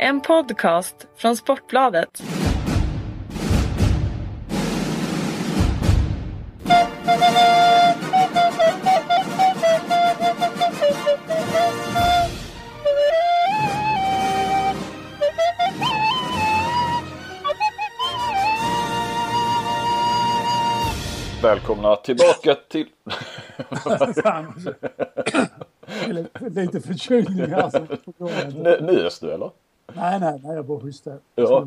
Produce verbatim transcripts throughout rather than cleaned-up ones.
En podcast från Sportbladet. Välkomna tillbaka till... Lite förkylning här. Nyes du eller? Nej, nej, nej, jag bara hostar. Ja.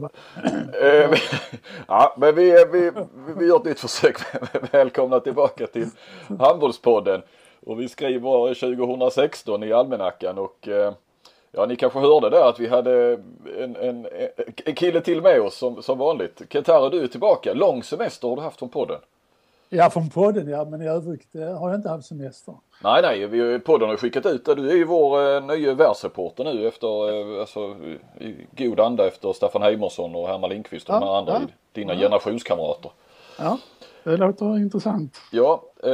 Ja, men vi, vi, vi gör ett nytt försök. Välkomna tillbaka till Handbollspodden. Och vi skriver tjugo sexton i almanackan och ja, ni kanske hörde där att vi hade en, en, en kille till med oss som, som vanligt. Kentaro, du är tillbaka. Lång semester har du haft från podden. Ja, från podden, ja, men i övrigt har jag inte haft semester. Nej, nej, vi, podden har skickat ut det. Du är ju vår eh, nya världsreporter nu efter, eh, alltså, i god anda efter Staffan Heimersson och Herman Lindqvist och ja, de här andra, ja, dina ja. generationskamrater. Ja, det låter intressant. Ja, eh,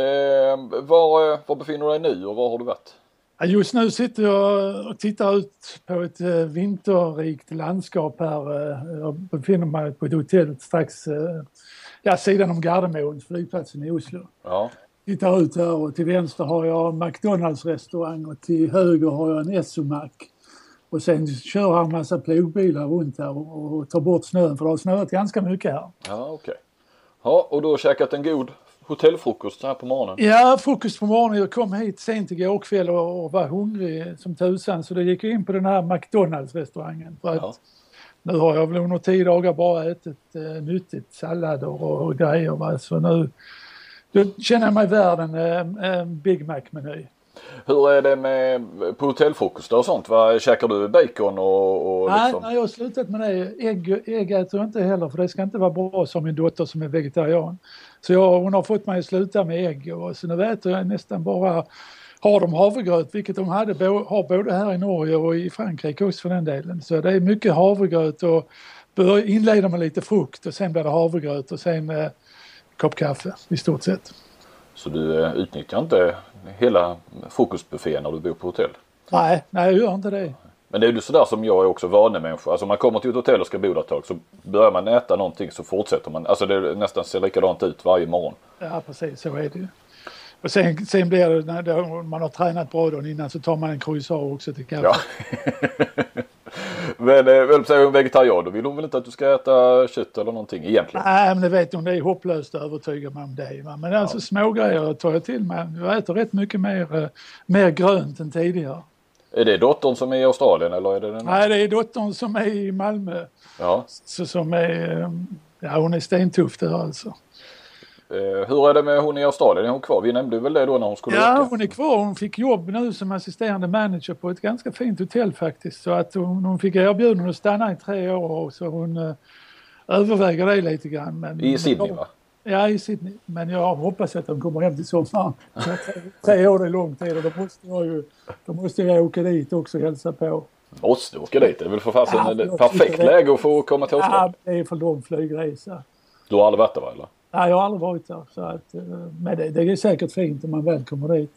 var, var befinner du dig nu och var har du varit? Just nu sitter jag och tittar ut på ett vinterrikt landskap här. Jag befinner mig på ett hotell strax ja, sidan om Gardermoen, flygplatsen i Oslo. Ja. Tittar ut här och till vänster har jag McDonalds restaurang och till höger har jag en Essomac. Och sen kör han en massa plogbilar runt här och, och tar bort snön, för det har snöat ganska mycket här. Ja, okej. Okay. Ja, och du har käkat en god hotellfrukost här på morgonen? Ja, frukost på morgonen. Jag kom hit sent igår kväll och, och var hungrig som tusan, så då gick jag in på den här McDonalds restaurangen. För att ja. Nu har jag väl under tio dagar bara ätit eh, nyttigt, sallader och, och grejer. Va? Så nu då känner jag mig värd en, en Big Mac-meny. Hur är det med på hotellfrukost och sånt? Vad käkar du bacon och, och nej, liksom? Nej, jag har slutat med det. Ägg, ägg äter jag inte heller, för det ska inte vara bra som min dotter som är vegetarian. Så jag, hon har fått mig att sluta med ägg. Och så nu äter jag nästan bara, har de havregröt, vilket de hade, har både här i Norge och i Frankrike också för den delen. Så det är mycket havregröt och börjar inleda med lite frukt och sen blir det havregröt och sen eh, kopp kaffe i stort sett. Så du eh, utnyttjar inte hela frukostbuffén när du bor på hotell? Nej, nej jag gör inte det. Men det är ju sådär som jag är också vanemänniska. Alltså om man kommer till ett hotell och ska bo där ett tag så börjar man äta någonting så fortsätter man. Alltså det nästan ser likadant ut varje morgon. Ja, precis, så är det ju. Och sen, sen blir det, när man har tränat bra dagen innan, så tar man en croissant också till kaffe. Ja. Men väl säger hon vegetarian, då vill hon väl inte att du ska äta kött eller någonting egentligen? Nej, men det vet hon, det är hopplöst att övertyga mig om det. Va? Men alltså ja. små grejer tar jag till mig. Jag äter rätt mycket mer, mer grönt än tidigare. Är det dottern som är i Australien eller är det den? Nej, det är dottern som är i Malmö. Ja. Så som är, ja hon är stentuff där alltså. Uh, hur är det med hon i Australien? Är hon kvar? Vi nämnde väl det då när hon skulle Ja, åka? Ja, hon är kvar. Hon fick jobb nu som assisterande manager på ett ganska fint hotell faktiskt. Så att hon, hon fick erbjudande att stanna i tre år och så hon uh, överväger det lite grann. Men, I Sydney va? Ja, i Sydney. Men jag hoppas att de kommer hem till sommaren. tre, tre år är lång tid och då måste jag ju då måste jag åka dit också och hälsa på. Måste åka dit? Det är väl för fasen ja, en perfekt läge att få komma till Australien? Ja, det är för lång flygresa. Du har aldrig varit där eller? Nej, jag har aldrig varit där. Så att, men det, det är säkert fint om man väl kommer dit.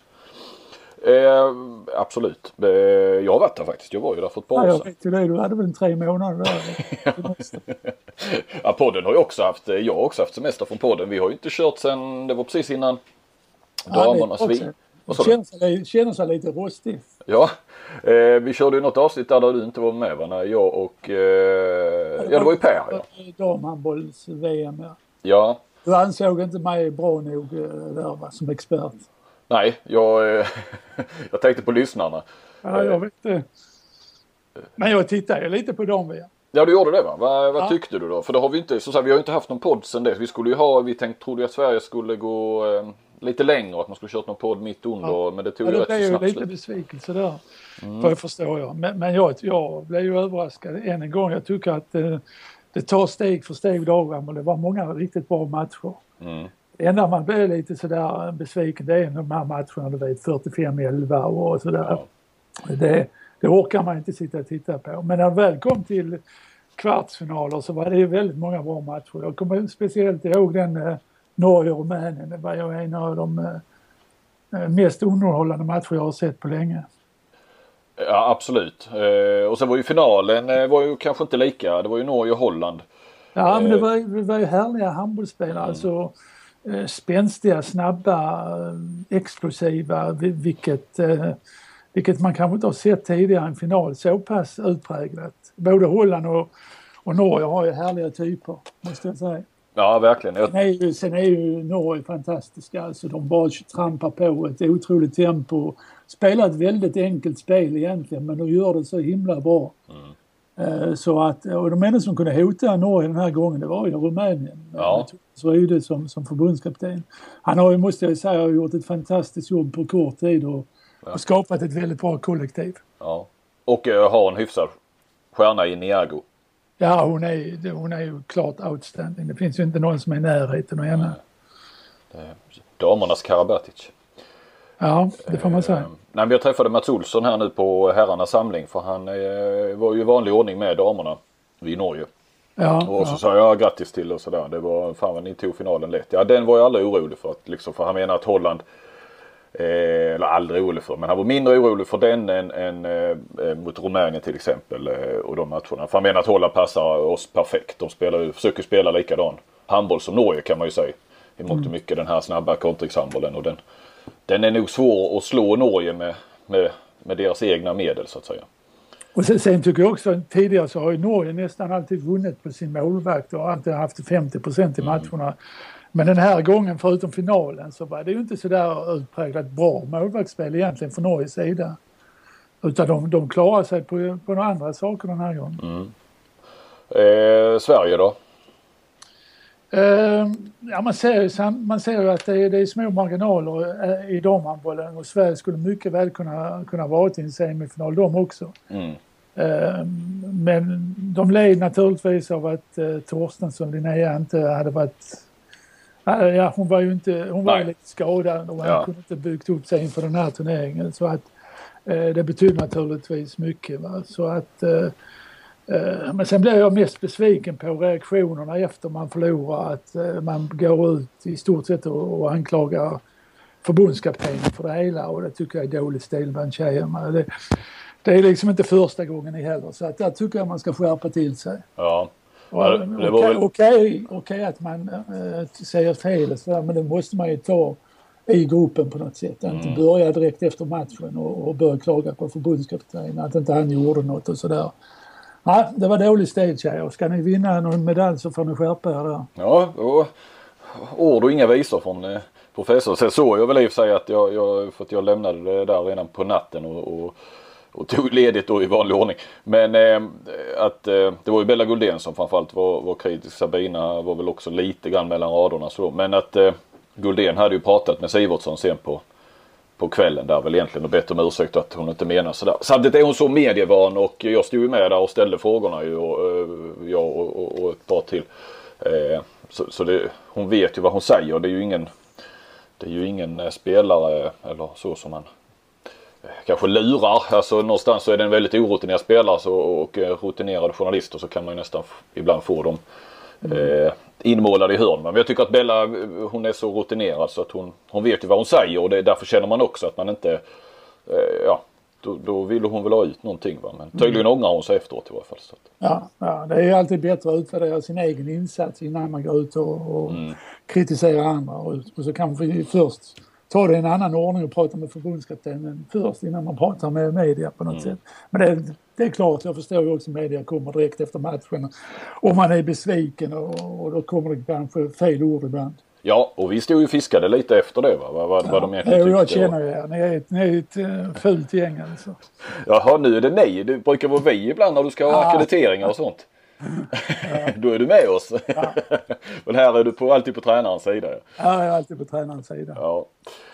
Eh, absolut. Eh, jag har varit där faktiskt. Jag var ju där för ett par år ja, sedan. jag vet ju det. Du hade väl tre månader där. Ja, podden har ju också haft, jag har också haft semester från podden. Vi har ju inte kört sen, det var precis innan damernas vin. Det känner sig, känner sig lite rostig. Ja, eh, vi körde ju något avsnitt där, där du inte var med va? När jag och, eh, ja det var ju Per. Ja. Damhandbolls-V M. Ja. Ja. Du ansåg inte mig bra nog där va, som expert. Nej, jag, eh, jag tänkte på lyssnarna. Ja, jag vet det. Men jag tittade lite på dem. Ja, ja du gjorde det va? Vad, vad ja. tyckte du då? För det har vi inte, så så, vi har ju inte haft någon podd sen dess. Vi skulle ju ha, vi tänkte, trodde att Sverige skulle gå eh, lite längre, att man skulle kört någon podd mitt under, ja. Men det tog ja, ju rätt så snabbt. Det blev ju lite besvikelse där, mm. för förstår jag. Men, men jag, jag blev ju överraskad än en gång. Jag tycker att eh, det tar steg för steg dagar, och det var många riktigt bra matcher. Mm. Det enda man blir lite sådär besviken, det är de här matcherna, du vet, fyrtiofem elva och sådär. Ja. Det, det orkar man inte sitta och titta på. Men när det väl kom till kvartsfinaler så var det ju väldigt många bra matcher. Jag kommer speciellt ihåg den eh, Norge och Rumänien. Det var ju en av de eh, mest underhållande matcher jag har sett på länge. Ja, absolut. Eh, och sen var ju finalen eh, var ju kanske inte lika. Det var ju Norge och Holland. Ja, men det var, det var ju härliga handbollsspelare. Mm. Alltså eh, spänstiga, snabba, eh, explosiva, vilket, eh, vilket man kanske inte har sett tidigare i en final så pass utpräglat. Både Holland och, och Norge har ju härliga typer, måste jag säga. Ja, verkligen. Sen är ju, sen är ju Norge fantastiska. Alltså de bara trampar på ett otroligt tempo. Spelar ett väldigt enkelt spel egentligen, men de gör det så himla bra. Mm. Så att, och de enda som kunde hota Norge den här gången, det var ju Rumänien. Ja. Så är det som, som förbundskapten. Han har ju, måste jag säga, gjort ett fantastiskt jobb på kort tid och, ja. och skapat ett väldigt bra kollektiv. Ja. Och uh, har en hyfsad stjärna i Niago. Ja, hon är, hon är ju klart outstanding. Det finns ju inte någon som är i närheten av henne. Damernas Karabatic. Ja, det får man säga. Eh, nej, jag träffade Mats Olsson här nu på herrarnas samling, för han eh, var ju i vanlig ordning med damerna i Norge. Ja, och så ja. sa jag grattis till och sådär. Det var fan vad ni tog finalen lätt. Ja, den var jag aldrig orolig för. Att, liksom, för han menar att Holland, eh, eller aldrig orolig för, men han var mindre orolig för den än, än eh, mot Rumänien till exempel eh, och de matcherna. För han menar att Holland passar oss perfekt. De spelar, försöker spela likadan handboll som Norge, kan man ju säga. I mångt och mycket den här snabba kontringshandbollen, och den, den är nog svår att slå Norge med, med, med deras egna medel, så att säga. Och sen, sen tycker jag också, tidigare så har ju Norge nästan alltid vunnit på sin målvakt och alltid haft femtio procent i matcherna. Mm. Men den här gången, förutom finalen, så var det ju inte så där utpräglat bra målvaktsspel egentligen från Norges sida. Utan de, de klarar sig på, på några andra saker den här gången. Mm. Eh, Sverige då? Uh, ja, man ser ju man ser ju att det är, det är små marginaler uh, i damhandbollen, och Sverige skulle mycket väl kunna, kunna vara i en semifinal de också. Mm. Uh, men de led naturligtvis av att uh, Torstensson, Linnea, inte hade varit... Uh, ja, hon var ju inte, hon var ju lite skadad och ja. kunde inte byggt upp sig inför den här turneringen. Så att uh, det betyder naturligtvis mycket. Va? Så att... Uh, Uh, men sen blev jag mest besviken på reaktionerna efter man förlorar, att uh, man går ut i stort sett och, och anklagar förbundskaptenen för det hela, och det tycker jag är dåligt stil bland tjejerna. Det, det är liksom inte första gången i heller, så att där tycker jag man ska skärpa till sig. Ja. Okej väl... okay, okay att man uh, säger fel, så, men det måste man ju ta i gruppen på något sätt. Mm. Inte börja direkt efter matchen och, och börja klaga på förbundskaptenen att inte han gjorde något och sådär. Ja, det var dålig stage, tjejer. Ska ni vinna någon medalj så får ni skärpa er där. Ja, och ord och inga visor från eh, professor. Sen såg jag väl i och för sig att jag, jag, för att jag lämnade det där redan på natten och, och, och tog ledigt då i vanlig ordning. Men eh, att eh, det var ju Bella Guldén som framförallt var, var kritisk. Sabina var väl också lite grann mellan raderna. Så. Men att eh, Guldén hade ju pratat med Sivertsson sen på på kvällen där väl egentligen och bett om ursäkt att hon inte menar sådär. Samtidigt är hon så medievan, och jag stod ju med där och ställde frågorna ju, och, jag och, och, och ett par till. Eh, så så det, hon vet ju vad hon säger. Det är ju ingen, det är ju ingen spelare eller så som man eh, kanske lurar. Alltså någonstans så är det en väldigt orutinerad spelare så, och rutinerade journalister, så kan man ju nästan ibland få dem eh, inmålade i hörn. Men jag tycker att Bella, hon är så rutinerad så att hon, hon vet ju vad hon säger, och det är därför känner man också att man inte eh, ja, då, då vill hon väl ha ut någonting, va? Men tydligen mm. ångrar hon sig efteråt i varje fall. Så att. Ja, ja, det är ju alltid bättre att utvärdera sin egen insats innan man går ut och, och mm. kritiserar andra, och, och så kan vi först ta det i en annan ordning och prata med förbundskaptenen först innan man pratar med media på något mm. sätt. Men det, det är klart, jag förstår ju också att media kommer direkt efter matchen och man är besviken, och, och då kommer det kanske fel ord ibland. Ja, och vi stod ju fiskade lite efter det, va? Vad, vad, ja, vad de egentligen tyckte. Jag känner ju er. Ni är ett, ni är ett uh, fult gäng alltså. Jaha, nu är det nej. Du brukar vara vi ibland när du ska ha ja. akkrediteringar och sånt. Ja. Då är du med oss. Ja. Men här är du på, alltid på tränarens sida. Ja, jag är alltid på tränarens sida. Ja.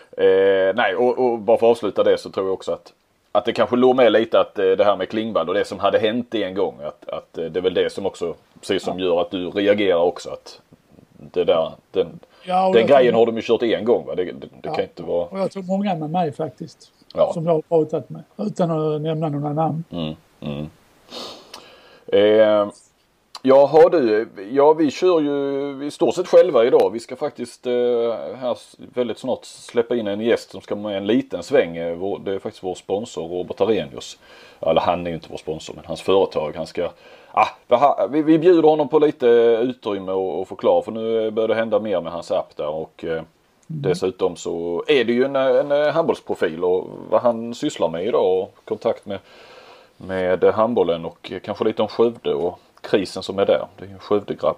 Eh, nej, och, och bara för att avsluta det, så tror jag också att att det kanske låg med lite att eh, det här med Klingvall och det som hade hänt en gång, att, att eh, det är väl det som också, precis som gör att du reagerar också, att det där, den, ja, den grejen tror... har de ju kört en gång, va? Det, det, det ja. kan inte vara... Och jag tror många med mig faktiskt, ja. som jag har pratat med, utan att nämna några namn. Mm, mm. Eh, Jaha du, ja vi kör ju i stort sett själva idag. Vi ska faktiskt eh, här väldigt snart släppa in en gäst som ska med en liten sväng. Det är faktiskt vår sponsor Robert Arrhenius. Eller han är ju inte vår sponsor, men hans företag. Han ska, ah, vi, vi bjuder honom på lite utrymme och, och förklara, för nu börjar det hända mer med hans app där. Och eh, mm. dessutom så är det ju en, en handbollsprofil och vad han sysslar med idag och kontakt med, med handbollen och kanske lite om Skövde och krisen som är där. Det är ju en Skövdegrabb.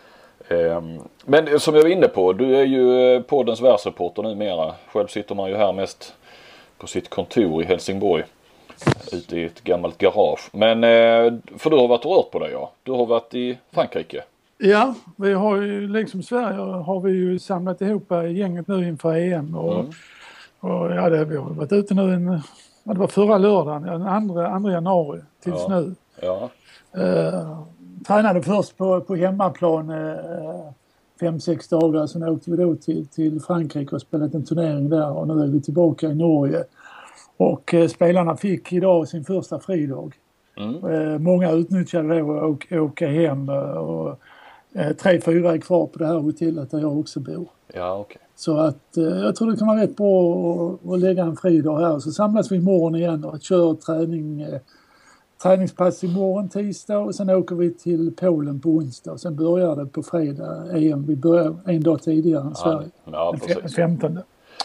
Men som jag var inne på, du är ju poddens världsreporter numera. Själv sitter man ju här mest på sitt kontor i Helsingborg. Ute i ett gammalt garage. Men för du har varit rört på det, ja. Du har varit i Frankrike. Ja, vi har ju liksom Sverige har vi ju samlat ihop gänget nu inför E M. Och, mm. och ja, det, vi har varit ute nu en, det var förra lördagen, den andra, andra januari tills ja. nu. Ja. Uh, tränade först på, på hemmaplan uh, fem, sex dagar. Sen åkte vi då till, till Frankrike och spelade en turnering där. Och nu är vi tillbaka i Norge. Och uh, spelarna fick idag sin första fridag. Mm. Uh, många utnyttjade då att åka, åka hem. Uh, och uh, tre, fyra är kvar på det här hotellet där jag också bor. Ja, okej. Okay. Så att uh, jag tror det kan vara rätt bra att, att lägga en fridag här. Så samlas vi imorgon igen och kör träning... Uh, Träningspass imorgon tisdag och sen åker vi till Polen på onsdag och sen börjar det på fredag E M. Vi börjar en dag tidigare än ja, Sverige, ja, den femtonde.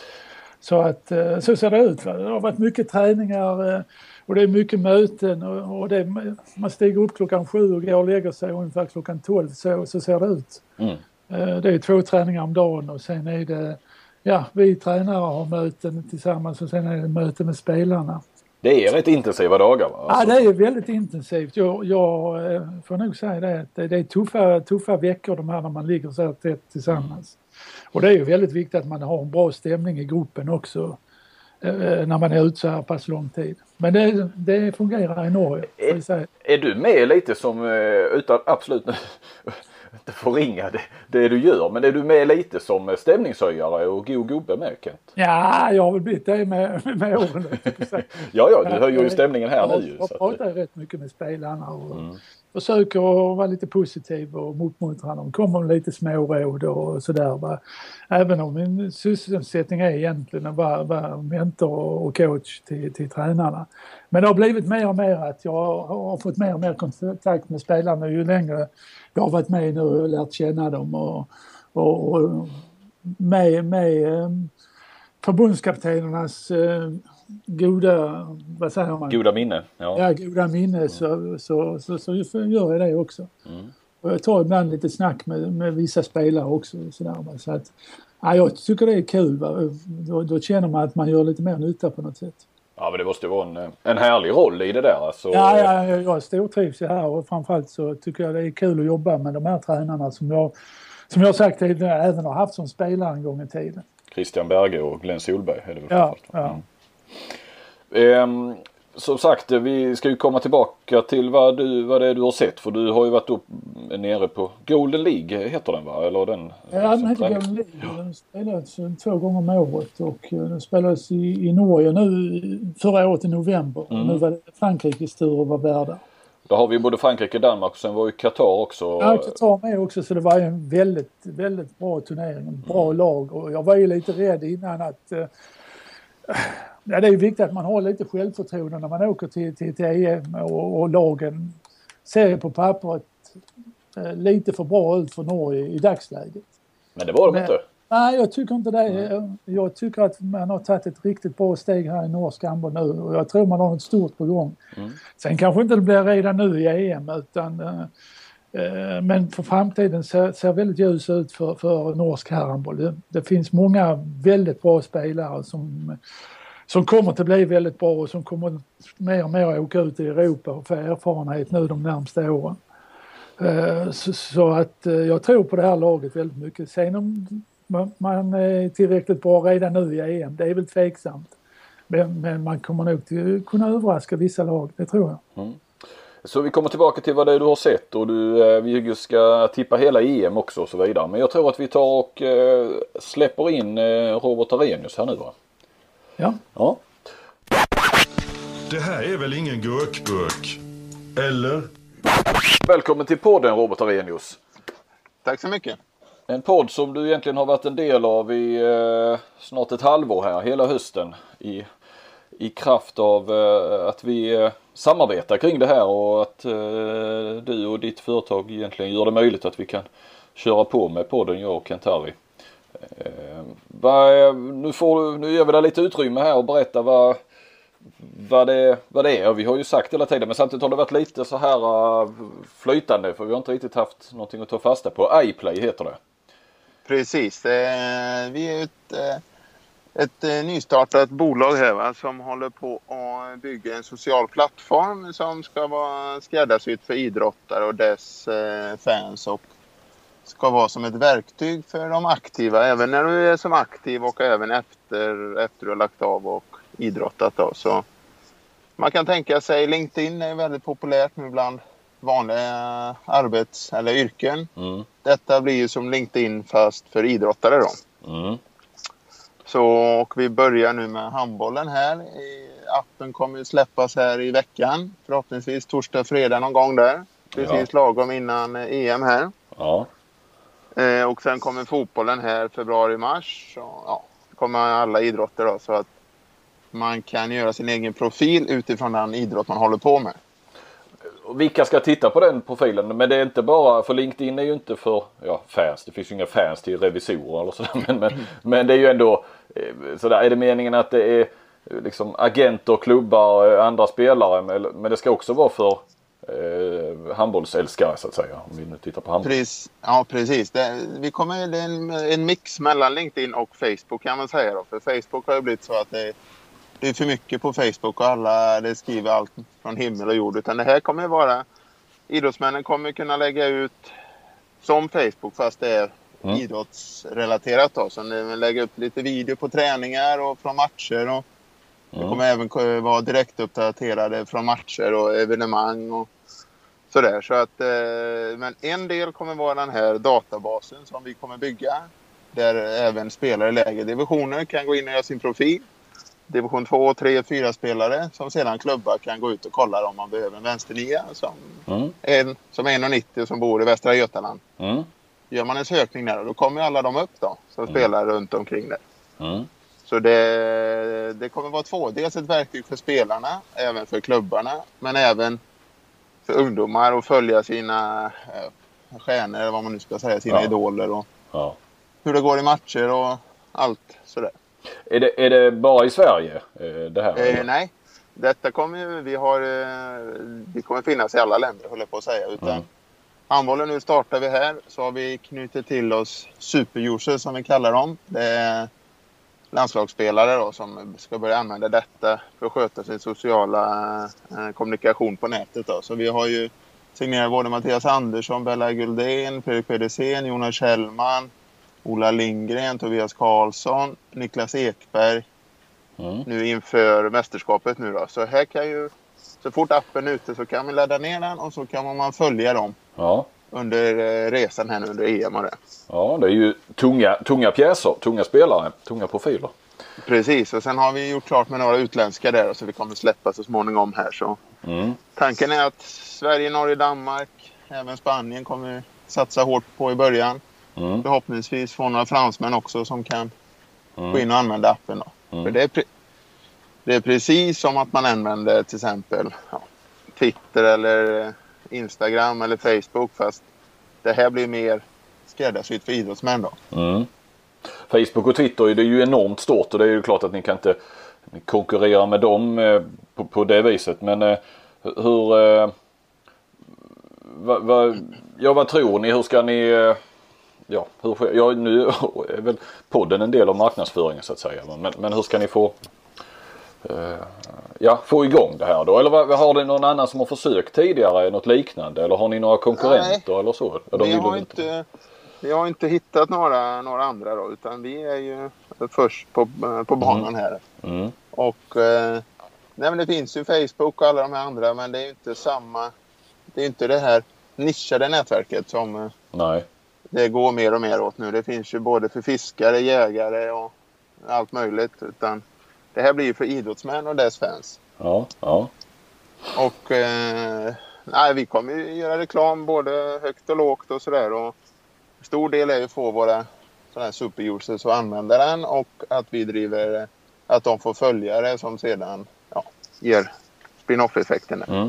Så att så ser det ut. Va? Det har varit mycket träningar och det är mycket möten och, och det, man stiger upp klockan sju och går och lägger sig ungefär klockan tolv, så, så ser det ut. Mm. Det är två träningar om dagen och sen är det, ja, vi tränare har möten tillsammans och sen är det möten med spelarna. Det är rätt intensiva dagar, va? Alltså. Ja, det är väldigt intensivt. Jag, jag får nog säga det. Det, det är tuffa, tuffa veckor de här när man ligger så här tätt tillsammans. Och det är ju väldigt viktigt att man har en bra stämning i gruppen också. Eh, när man är ute så här pass lång tid. Men det, det fungerar i Norge. Är, är du med lite som, utan absolut inte förringa det, det du gör, men är du med lite som stämningshöjare och god gubbe med, Kent? Ja, jag har väl blivit det med, med åren. ja, ja, du höjer ju stämningen här jag, nu. Ju, jag så pratar att... rätt mycket med spelarna och mm. försöker att vara lite positiv och uppmuntra dem. Kommer med lite småråd och sådär. Va? Även om min sysselsättning är egentligen att vara, vara mentor och coach till, till tränarna. Men det har blivit mer och mer att jag har fått mer och mer kontakt med spelarna ju längre jag har varit med nu och lärt känna dem. Och, och, och med, med förbundskaptenernas eh, goda, vad säger man? Goda minne. Ja, ja goda minne mm. så, så, så, så, så gör jag det också. Mm. Och jag tar ibland lite snack med, med vissa spelare också. Sådär, så att, ja, jag tycker det är kul. Va? Då, då känner man att man gör lite mer nytta på något sätt. Ja, men det måste ju vara en, en härlig roll i det där. Alltså. Ja, ja, jag, jag stortrivs här och framförallt så tycker jag det är kul att jobba med de här tränarna som jag, som jag sagt tidigare även har haft som spelare en gång i tiden. Christian Berge och Glenn Solberg är det väl ja, ja. Mm. Ehm, som sagt, vi ska ju komma tillbaka till vad, du, vad det är du har sett. För du har ju varit upp nere på Golden League, heter den va? Eller den, ja, den heter Golden League. Den spelades två gånger om året och den spelades i, i Norge nu förra året i november. Mm. Och nu var det Frankrikes tur att vara värda. Då har vi både Frankrike och Danmark och sen var ju Qatar också. Ja, Qatar med också, så det var ju en väldigt, väldigt bra turnering, en bra mm. lag. Och jag var ju lite rädd innan att... Uh, ja, det är ju viktigt att man har lite självförtroende när man åker till, till, till E M och, och lagen ser på pappret uh, lite för bra ut för Norge i dagsläget. Men det var de Men, inte. Nej, jag tycker inte det. Mm. Jag tycker att man har tagit ett riktigt bra steg här i norsk handboll nu och jag tror man har något stort på gång. Mm. Sen kanske inte det blir redan nu i E M utan eh, men för framtiden ser, ser väldigt ljus ut för, för norsk handboll. Det, det finns många väldigt bra spelare som, som kommer att bli väldigt bra och som kommer mer och mer att åka ut i Europa och få erfarenhet nu de närmaste åren. Eh, så, så att eh, jag tror på det här laget väldigt mycket. Sen om man är tillräckligt bra redan nu i E M. Det är väl tveksamt. Men, men man kommer nog till kunna överraska vissa lag, det tror jag. Mm. Så vi kommer tillbaka till vad det är du har sett och du, vi ska tippa hela E M också och så vidare. Men jag tror att vi tar och äh, släpper in äh, Robert Arrhenius här nu va? Ja. Ja. Det här är väl ingen gurkburk? Eller? Välkommen till podden, Robert Arrhenius. Tack så mycket. En podd som du egentligen har varit en del av i eh, snart ett halvår här, hela hösten. I, i kraft av eh, att vi eh, samarbetar kring det här och att eh, du och ditt företag egentligen gör det möjligt att vi kan köra på med podden, jag och Kent-Harry. Eh, vad, nu, får, nu ger vi dig lite utrymme här och berätta vad, vad, det, vad det är. Vi har ju sagt hela tiden, men samtidigt har det varit lite så här uh, flytande, för vi har inte riktigt haft någonting att ta fasta på. iPlay heter det. Precis. Eh, vi är ett, eh, ett eh, nystartat bolag här, va, som håller på att bygga en social plattform som ska vara skräddarsydd för idrottare och dess eh, fans och ska vara som ett verktyg för de aktiva, även när du är som aktiv och även efter, efter du har lagt av och idrottat. Då. Så man kan tänka sig, LinkedIn är väldigt populärt nu bland vanliga arbets- eller yrken. Mm. Detta blir ju som LinkedIn fast för idrottare då. Mm. Så, och vi börjar nu med handbollen här. Appen kommer ju släppas här i veckan. Förhoppningsvis torsdag, fredag någon gång där. Precis ja. Lagom innan E M här. Ja. Eh, och sen kommer fotbollen här februari-mars. Så, ja, kommer alla idrotter då. Så att man kan göra sin egen profil utifrån den idrott man håller på med. Vilka ska titta på den profilen? Men det är inte bara, för LinkedIn är ju inte för ja, fans. Det finns ju inga fans till revisorer eller sådär. Men, men, men det är ju ändå sådär. Är det meningen att det är liksom agenter, klubbar, andra spelare? Men det ska också vara för eh, handbollsälskare så att säga. Om vi nu tittar på handboll. Precis. Ja, precis. Det, vi kommer, det är en, en mix mellan LinkedIn och Facebook kan man säga då. För Facebook har ju blivit så att det Det är för mycket på Facebook och alla det skriver allt från himmel och jord. Utan det här kommer vara, idrottsmännen kommer kunna lägga ut som Facebook fast det är mm. idrottsrelaterat då. Så de lägger upp lite video på träningar och från matcher. Och mm. det kommer även vara direkt uppdaterade från matcher och evenemang och sådär. Så att, men en del kommer vara den här databasen som vi kommer bygga. Där även spelare i lägre divisioner kan gå in och göra sin profil. Division två, tre, fyra spelare som sedan klubbar kan gå ut och kolla om man behöver en vänsternia som, mm. en, som är en komma nittio som bor i Västra Götaland. Mm. Gör man en sökning där då kommer alla de upp då som mm. spelar runt omkring där. Mm. Så det, det kommer vara två. Dels ett verktyg för spelarna, även för klubbarna, men även för ungdomar att följa sina äh, stjärnor, eller vad man nu ska säga, sina ja. idoler och ja. hur det går i matcher och allt sådär. Är det, är det bara i Sverige det här? Eh, nej, detta kommer ju, vi har, vi kommer finnas i alla länder håller jag på att säga. Utan mm. handbollen nu startar vi här, så har vi knutit till oss superusers som vi kallar dem. Det är landslagsspelare då som ska börja använda detta för att sköta sin sociala eh, kommunikation på nätet då. Så vi har ju signerat både Mattias Andersson, Bella Guldén, Fredrik Pedersen, Jonas Kjellman, Ola Lindgren, Tobias Karlsson, Niklas Ekberg mm. nu inför mästerskapet nu då. Så här kan ju, så fort appen är ute så kan man ladda ner den och så kan man följa dem ja. under resan här nu under E M och det. Ja, det är ju tunga, tunga pjäser, tunga spelare, tunga profiler. Precis, och sen har vi gjort klart med några utländska där så vi kommer släppa så småningom här. Så. Mm. Tanken är att Sverige, Norge, Danmark, även Spanien kommer satsa hårt på i början. Mm. Förhoppningsvis få några fransmän också som kan mm. gå in och använda appen då. Mm. För det är, pre- det är precis som att man använder till exempel ja, Twitter eller Instagram eller Facebook, fast det här blir mer skräddarsytt för idrottsmän då. Mm. Facebook och Twitter är det ju enormt stort och det är ju klart att ni kan inte konkurrera med dem eh, på, på det viset. Men eh, hur eh, va, va, ja, vad tror ni? Hur ska ni eh, Ja, hur, ja, nu är väl podden en del av marknadsföringen så att säga. Men, men hur ska ni få uh, ja, få igång det här då? Eller vad, har det någon annan som har försökt tidigare något liknande? Eller har ni några konkurrenter Nej, eller så? Vi har, inte, vi har inte hittat några, några andra då, utan vi är ju först på, på banan mm. här. Mm. Och uh, nej, men det finns ju Facebook och alla de här andra, men det är ju inte samma, det är inte det här nischade nätverket som uh, Nej. det går mer och mer åt nu. Det finns ju både för fiskare, jägare och allt möjligt. Utan det här blir ju för idrottsmän och dess fans. Ja, ja. Och eh, nej, vi kommer ju göra reklam både högt och lågt och sådär. Och stor del är ju att få våra sådana här superusers att använda den och att vi driver, att de får följare som sedan ja, ger spin-off-effekten. Mm.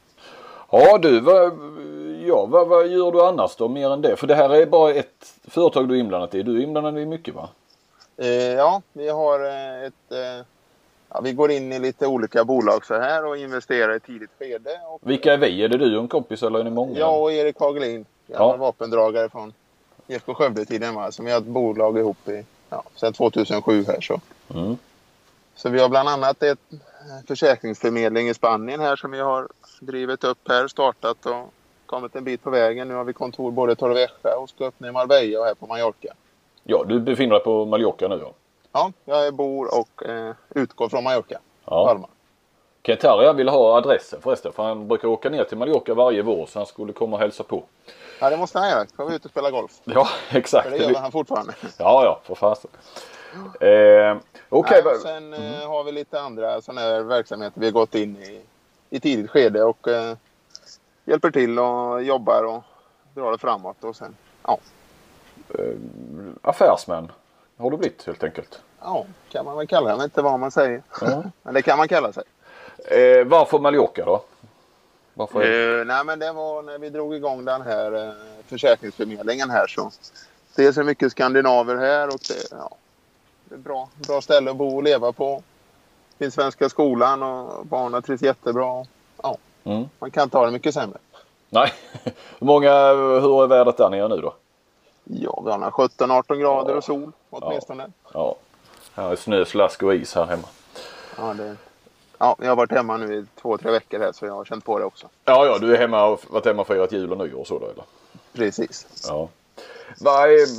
Ja du, vad, ja, vad, vad gör du annars då mer än det? För det här är bara ett företag du är inblandad i. Du är inblandad i mycket va? Eh, ja, vi har ett... Eh, ja, vi går in i lite olika bolag så här och investerar i tidigt skede. Och, vilka är vi? Är det du och en kompis eller är ni många? Jag och Erik Hagelin. Jag ja. är vapendragare från I F K Skövde-tiden va? Som vi har ett bolag ihop i ja, sedan tjugohundrasju här så. Mm. Så vi har bland annat ett försäkringsförmedling i Spanien här som vi har drivit upp här, startat och kommit en bit på vägen. Nu har vi kontor både i Torrevieja och ska öppna i Marbella och här på Mallorca. Ja, du befinner dig på Mallorca nu ja. Ja, jag bor och eh, utgår från Mallorca. Ja. Palma. Kentaria vill ha adressen förresten för han brukar åka ner till Mallorca varje vår så han skulle komma och hälsa på. Ja, det måste han göra. Ska vi ut och spela golf? Ja, exakt. För det gör han fortfarande. Ja, ja, för fasen. Eh, Okej. Okay. Sen mm. eh, har vi lite andra sådana här verksamheter vi har gått in i i tidigt skede och eh, hjälper till och jobbar och drar det framåt och sen, ja. Eh, affärsmän har du blivit helt enkelt? Ja, kan man väl kalla det. Jag vet inte vad man säger. Ja. Men det kan man kalla sig. Eh, varför Mallorca då? Varför eh, nej men det var när vi drog igång den här eh, försäkringsförmedlingen här så. Det är så mycket skandinaver här och det, ja, det är bra, bra ställe att bo och leva på. Det finns svenska skolan och barnen trivs jättebra. Ja, mm. Man kan ta det mycket sämre. Nej, hur många, hur är vädret där nere nu då? Ja, vi har sjutton arton grader ja. Och sol åtminstone. Ja. ja, här är snö, slask och is här hemma. Ja, det... ja, jag har varit hemma nu i två, tre veckor här så jag har känt på det också. Ja, ja, du är hemma och varit hemma för att jul och nyår och så då eller? Precis. Ja. Vad är...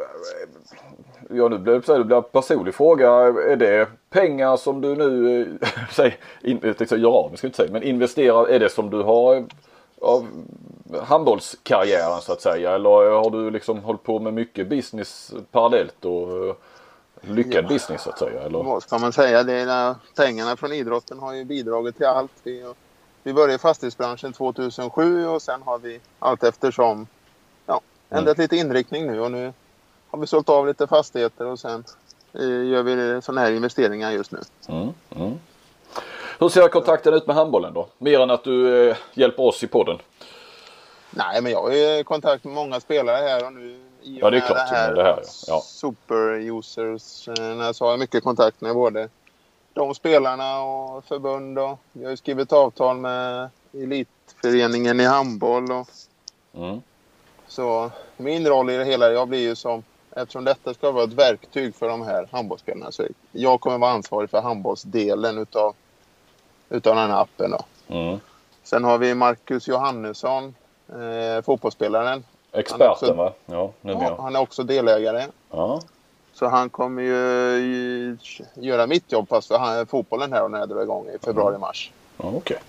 Ja, nu blir det, det blir en personlig fråga. Är det pengar som du nu säg, in, gör av, ska inte säga, men investerar, är det som du har av handbollskarriären så att säga? Eller har du liksom hållit på med mycket business parallellt och lyckad ja. business så att säga? Eller? Vad ska man säga? Det är, pengarna från idrotten har ju bidragit till allt. Vi, vi började i fastighetsbranschen tjugohundrasju och sen har vi allt eftersom ja, ändrat mm. lite inriktning nu och nu har vi sålt av lite fastigheter och sen eh, gör vi sådana här investeringar just nu. Mm, mm. Hur ser kontakten ut med handbollen då? Mer än att du eh, hjälper oss i podden. Nej, men jag har ju kontakt med många spelare här och nu i och ja, det är med klart, det här, det här ja. super-users eh, så har jag mycket kontakt med både de spelarna och förbund och jag har skrivit avtal med elitföreningen i handboll och mm. så min roll i det hela, jag blir ju som, eftersom detta ska vara ett verktyg för de här handbollsspelarna så jag kommer vara ansvarig för handbollsdelen utav, utav den här appen då. Mm. Sen har vi Marcus Johannesson, eh, fotbollsspelaren. Experten också, va? Ja, nu ja, han är också delägare. Ja. Så han kommer ju göra mitt jobb fast för han, fotbollen här när jag drar igång i februari-mars. Ja, okej. Okay.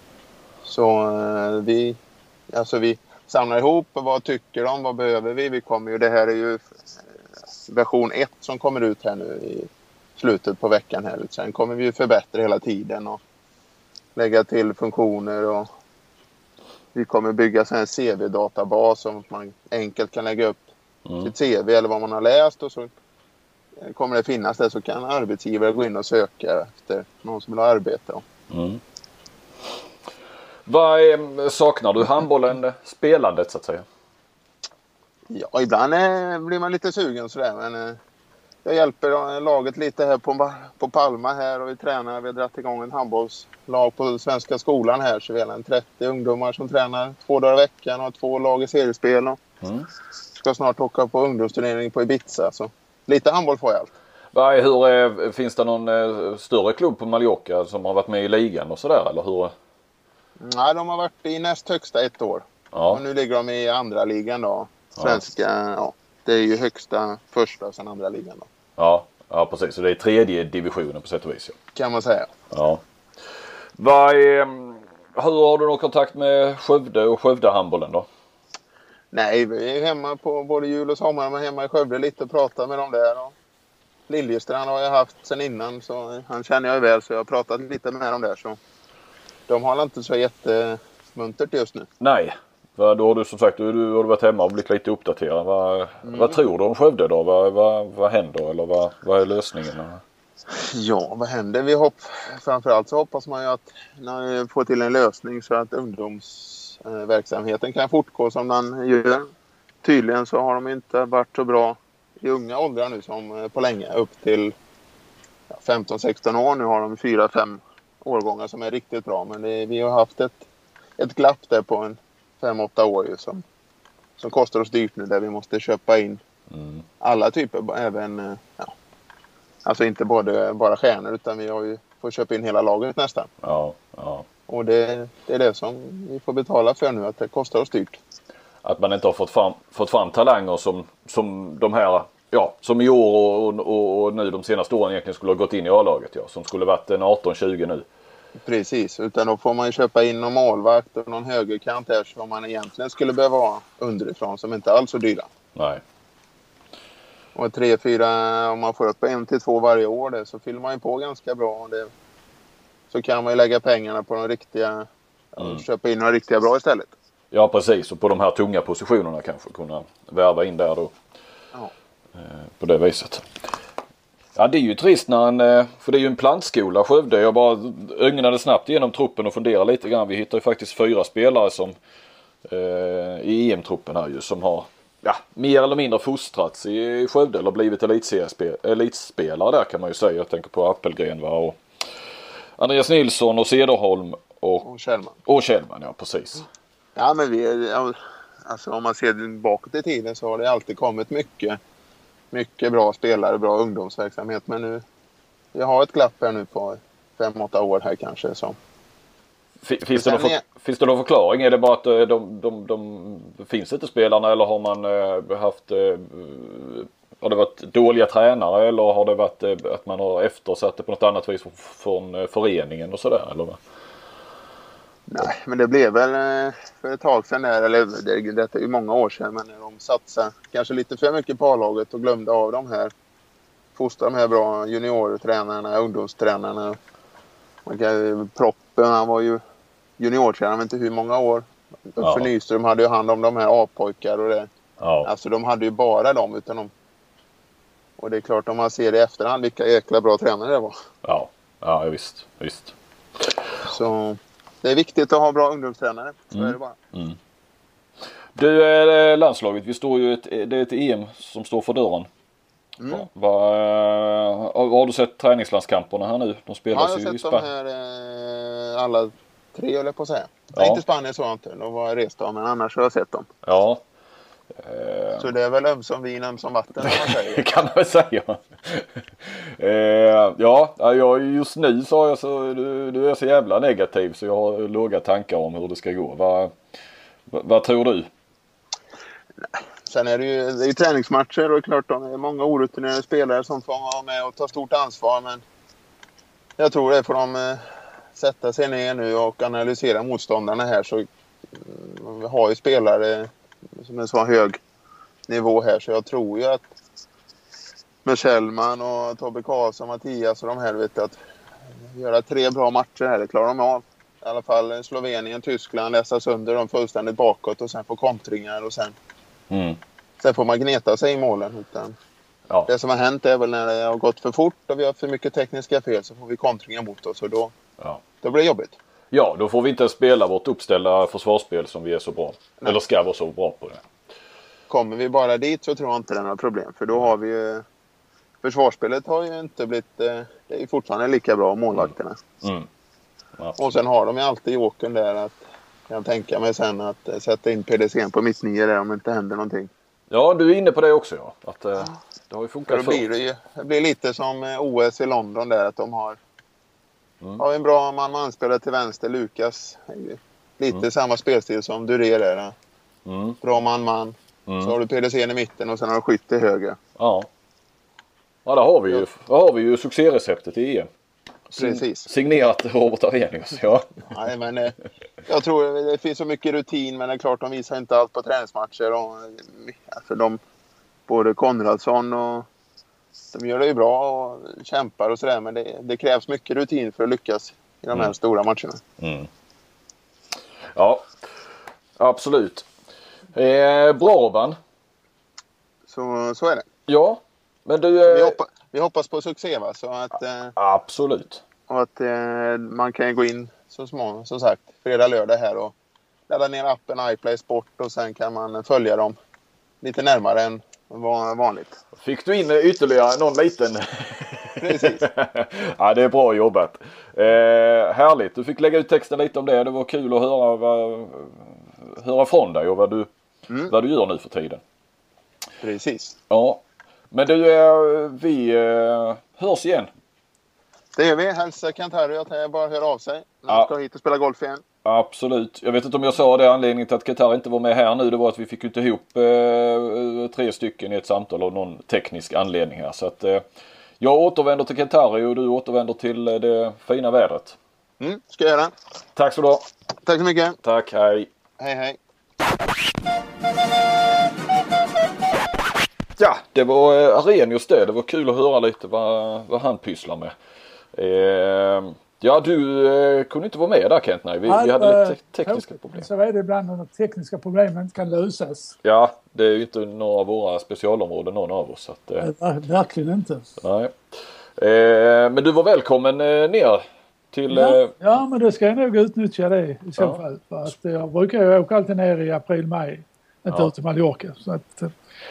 Så eh, vi, alltså vi samlar ihop vad tycker de, vad behöver vi. Vi kommer ju, det här är ju version ett som kommer ut här nu i slutet på veckan här. Sen kommer vi ju förbättra hela tiden och lägga till funktioner och vi kommer bygga så här C V-databas som man enkelt kan lägga upp mm. sitt C V eller vad man har läst och så kommer det finnas där så kan arbetsgivare gå in och söka efter någon som vill ha arbete. Mm. Vad är, saknar du handbollen spelandet så att säga? Ja, ibland är, blir man lite sugen sådär men eh, jag hjälper laget lite här på, på Palma här och vi tränar. Vi har dragit igång en handbollslag på Svenska skolan här så vi har en trettio ungdomar som tränar två dagar i veckan och två lag i seriespel. Och mm. ska snart åka på ungdomsturnering på Ibiza så lite handboll får jag allt. Va, hur är, finns det någon eh, större klubb på Mallorca som har varit med i ligan och sådär eller hur? Nej, de har varit i näst högsta ett år. Ja. Och nu ligger de i andra ligan då. Svenska, ja. ja det är ju högsta första och sen andra ligan då. Ja, ja precis. Så det är tredje divisionen på sätt och vis. Ja. Kan man säga. Ja. Vad är, hur har du någon kontakt med Skövde och Skövde-handbollen då? Nej, vi är hemma på både jul och sommar. Men hemma i Skövde lite och pratar med dem där. Och Liljestrand har jag haft sen innan så han känner jag väl så jag har pratat lite med dem där så de har inte så jätte muntert just nu. Nej, Va, då har du som sagt du, du har varit hemma och blivit lite uppdaterad. Va, mm. Vad tror du om Skövde då? Vad va, va händer eller vad va är lösningen? Ja, vad händer? Vi hopp, framförallt så hoppas man ju att när vi får till en lösning så att ungdomsverksamheten kan fortgå som den gör. Tydligen så har de inte varit så bra i unga åldrar nu som på länge. Upp till femton sexton år. Nu har de fyra fem årgångar som är riktigt bra. Men det, vi har haft ett, ett glapp där på en fem åtta år ju, som, som kostar oss dyrt nu. Där vi måste köpa in mm. alla typer. Även, ja, alltså inte både, bara stjärnor utan vi har ju fått köpa in hela laget nästan. Ja, ja. Och det, det är det som vi får betala för nu. Att det kostar oss dyrt. Att man inte har fått fram, fått fram talanger som, som de här, ja, som i år och, och, och nu de senaste åren egentligen skulle ha gått in i A-laget, ja, som skulle varit en arton tjugo nu. Precis, utan då får man ju köpa in någon målvakt och någon högerkant här som man egentligen skulle behöva ha underifrån som inte alls är dyra. Nej. Och tre, fyra, om man får upp en till två varje år där, så fyller man ju på ganska bra. Och det, så kan man ju lägga pengarna på de riktiga, mm. köpa in några riktiga bra istället. Ja, precis. Och på de här tunga positionerna kanske kunna värva in där då. Ja. Eh, på det viset. Ja, det är ju trist när en, för det är ju en plantskola Skövde. Jag bara ögnade snabbt igenom truppen och funderade lite grann. Vi hittar ju faktiskt fyra spelare som eh, i E M-truppen här ju som har ja, mer eller mindre fostrats i Skövde eller blivit elitspelare där kan man ju säga. Jag tänker på Appelgren va? Och Andreas Nilsson och Cederholm och, och Kjellman. Och Kjellman, ja precis. Ja, men vi, alltså om man ser bakåt i tiden så har det alltid kommit mycket, mycket bra spelare, bra ungdomsverksamhet. Men nu, vi har ett glapp här nu på fem åtta år här kanske. Så. Finns det, någon för, är... finns det någon förklaring? Är det bara att de, de, de, de finns inte spelarna eller har man äh, haft äh, har det varit dåliga tränare eller har det varit äh, att man har eftersatt det på något annat vis från äh, föreningen och sådär eller vad? Nej, men det blev väl för ett tag sedan där, eller det, det är ju många år sedan, men när de satsade kanske lite för mycket på A-laget och glömde av de här, fostra de här bra juniortränarna, ungdomstränarna. Man kan, Proppen, han var ju juniortränare, men inte hur många år. Ja. För Nyström hade ju hand om de här A-pojkar och det. Ja. Alltså de hade ju bara dem utan dem. Och det är klart om man ser i efterhand vilka jäkla bra tränare det var. Ja, ja visst, visst. Så... Det är viktigt att ha bra ungdomstränare. Så mm. är det bara. Mm. Du, är landslaget. Vi står ju ett, det är ett E M som står för dörren. Mm. Va, va, har du sett träningslandskamperna här nu? De spelas ja, jag har sett de här eh, alla tre, eller på att säga. Ja. Inte Spanien så inte. De var rest av, men annars har jag sett dem. Ja. Så det är väl ömsom vin, ömsom vatten kan man säga. kan man säga. eh, ja, jag, just nu så, jag så du, du är så jävla negativ så jag har låga tankar om hur det ska gå. Vad va, va tror du? Sen är det ju, det är ju träningsmatcher och det är klart det är många orutinerade spelare som får vara med och ta stort ansvar. Men jag tror det får de eh, sätta sig ner nu och analysera motståndarna här så mm, vi har ju spelare som är så hög nivå här så jag tror ju att med Kjellman och Tobbe Karlsson, Mattias och de här vet att göra tre bra matcher här, det klarar de av. I alla fall Slovenien, Tyskland läsa sönder dem fullständigt bakåt och sen få kontringar och sen mm. sen får man gneta sig i målen. Utan ja. Det som har hänt är väl när det har gått för fort och vi har för mycket tekniska fel så får vi kontringar mot oss och då, ja. Då blir det jobbigt. Ja, då får vi inte spela vårt uppställda försvarsspel som vi är så bra. Nej. Eller ska vara så bra på det. Kommer vi bara dit så tror jag inte det är några problem. För då har vi ju... Försvarsspelet har ju inte blivit... Det är ju fortfarande lika bra målvakterna. Mm. Mm. Och sen har de ju alltid åken där att... Jag tänka mig sen att sätta in P D C på mittnio där om det inte händer någonting. Ja, du är inne på det också ja. Att det har ju funkat så. Blir det, ju, det blir lite som O S i London där att de har... Mm. Har en bra man-man-spelare till vänster, Lukas. Lite mm. samma spelstil som Duré där. Mm. Bra man-man. Mm. Så har du P D C i mitten och sen har du skytt till höger. Ja. Ja, där har vi ju, där har vi ju succéreceptet i E M. Precis. Signerat Robert Arrhenius, ja. Nej, men eh, jag tror det finns så mycket rutin, men det är klart de visar inte allt på träningsmatcher. Och, alltså de, både Konradsson och de gör det ju bra och kämpar och sådär, men det, det krävs mycket rutin för att lyckas i de här mm. stora matcherna. Mm. Ja, absolut. Eh, bra man. Så, så är det. Ja, men du... Eh... Vi, hoppa, vi hoppas på succé va? Så att, eh, absolut. Och att eh, man kan gå in så små, som sagt, fredag, lördag här och ladda ner appen iPlay Sport och sen kan man följa dem lite närmare än vanligt. Fick du in ytterligare någon liten? Precis. Ja, det är bra jobbat. Eh, härligt. Du fick lägga ut texten lite om det. Det var kul att höra, vad, höra från dig och vad du, mm. vad du gör nu för tiden. Precis. Ja. Men du, eh, vi eh, hörs igen. Det gör vi. Hälsa Kent-Harry att jag bara hör av sig. När han ska hit och spela golf igen. Absolut. Jag vet inte om jag sa det, anledningen till att Kent-Harry inte var med här nu, det var att vi fick inte ihop eh, tre stycken i ett samtal av någon teknisk anledning här. Så att eh, jag återvänder till Kent-Harry och du återvänder till eh, det fina vädret. Mm, ska jag göra. Tack så du ha. Tack så mycket. Tack, hej. Hej, hej. Ja, det var eh, Arrhenius det. Det var kul att höra lite vad, vad han pysslar med. Eh, ja, du eh, kunde inte vara med där, Kent. Nej, vi, vi hade lite te- tekniska problem. Så är det ibland när tekniska problem inte kan lösas. Ja, det är ju inte några av våra specialområden, någon av oss. Så att, eh, nej, verkligen inte. Nej. Eh, men du var välkommen eh, ner till... Ja, eh, ja, men då ska jag nog utnyttja det i så ja. fall. För att jag brukar ju åka alltid ner i april, maj. Inte Ja. ut till Mallorca. Så att, eh,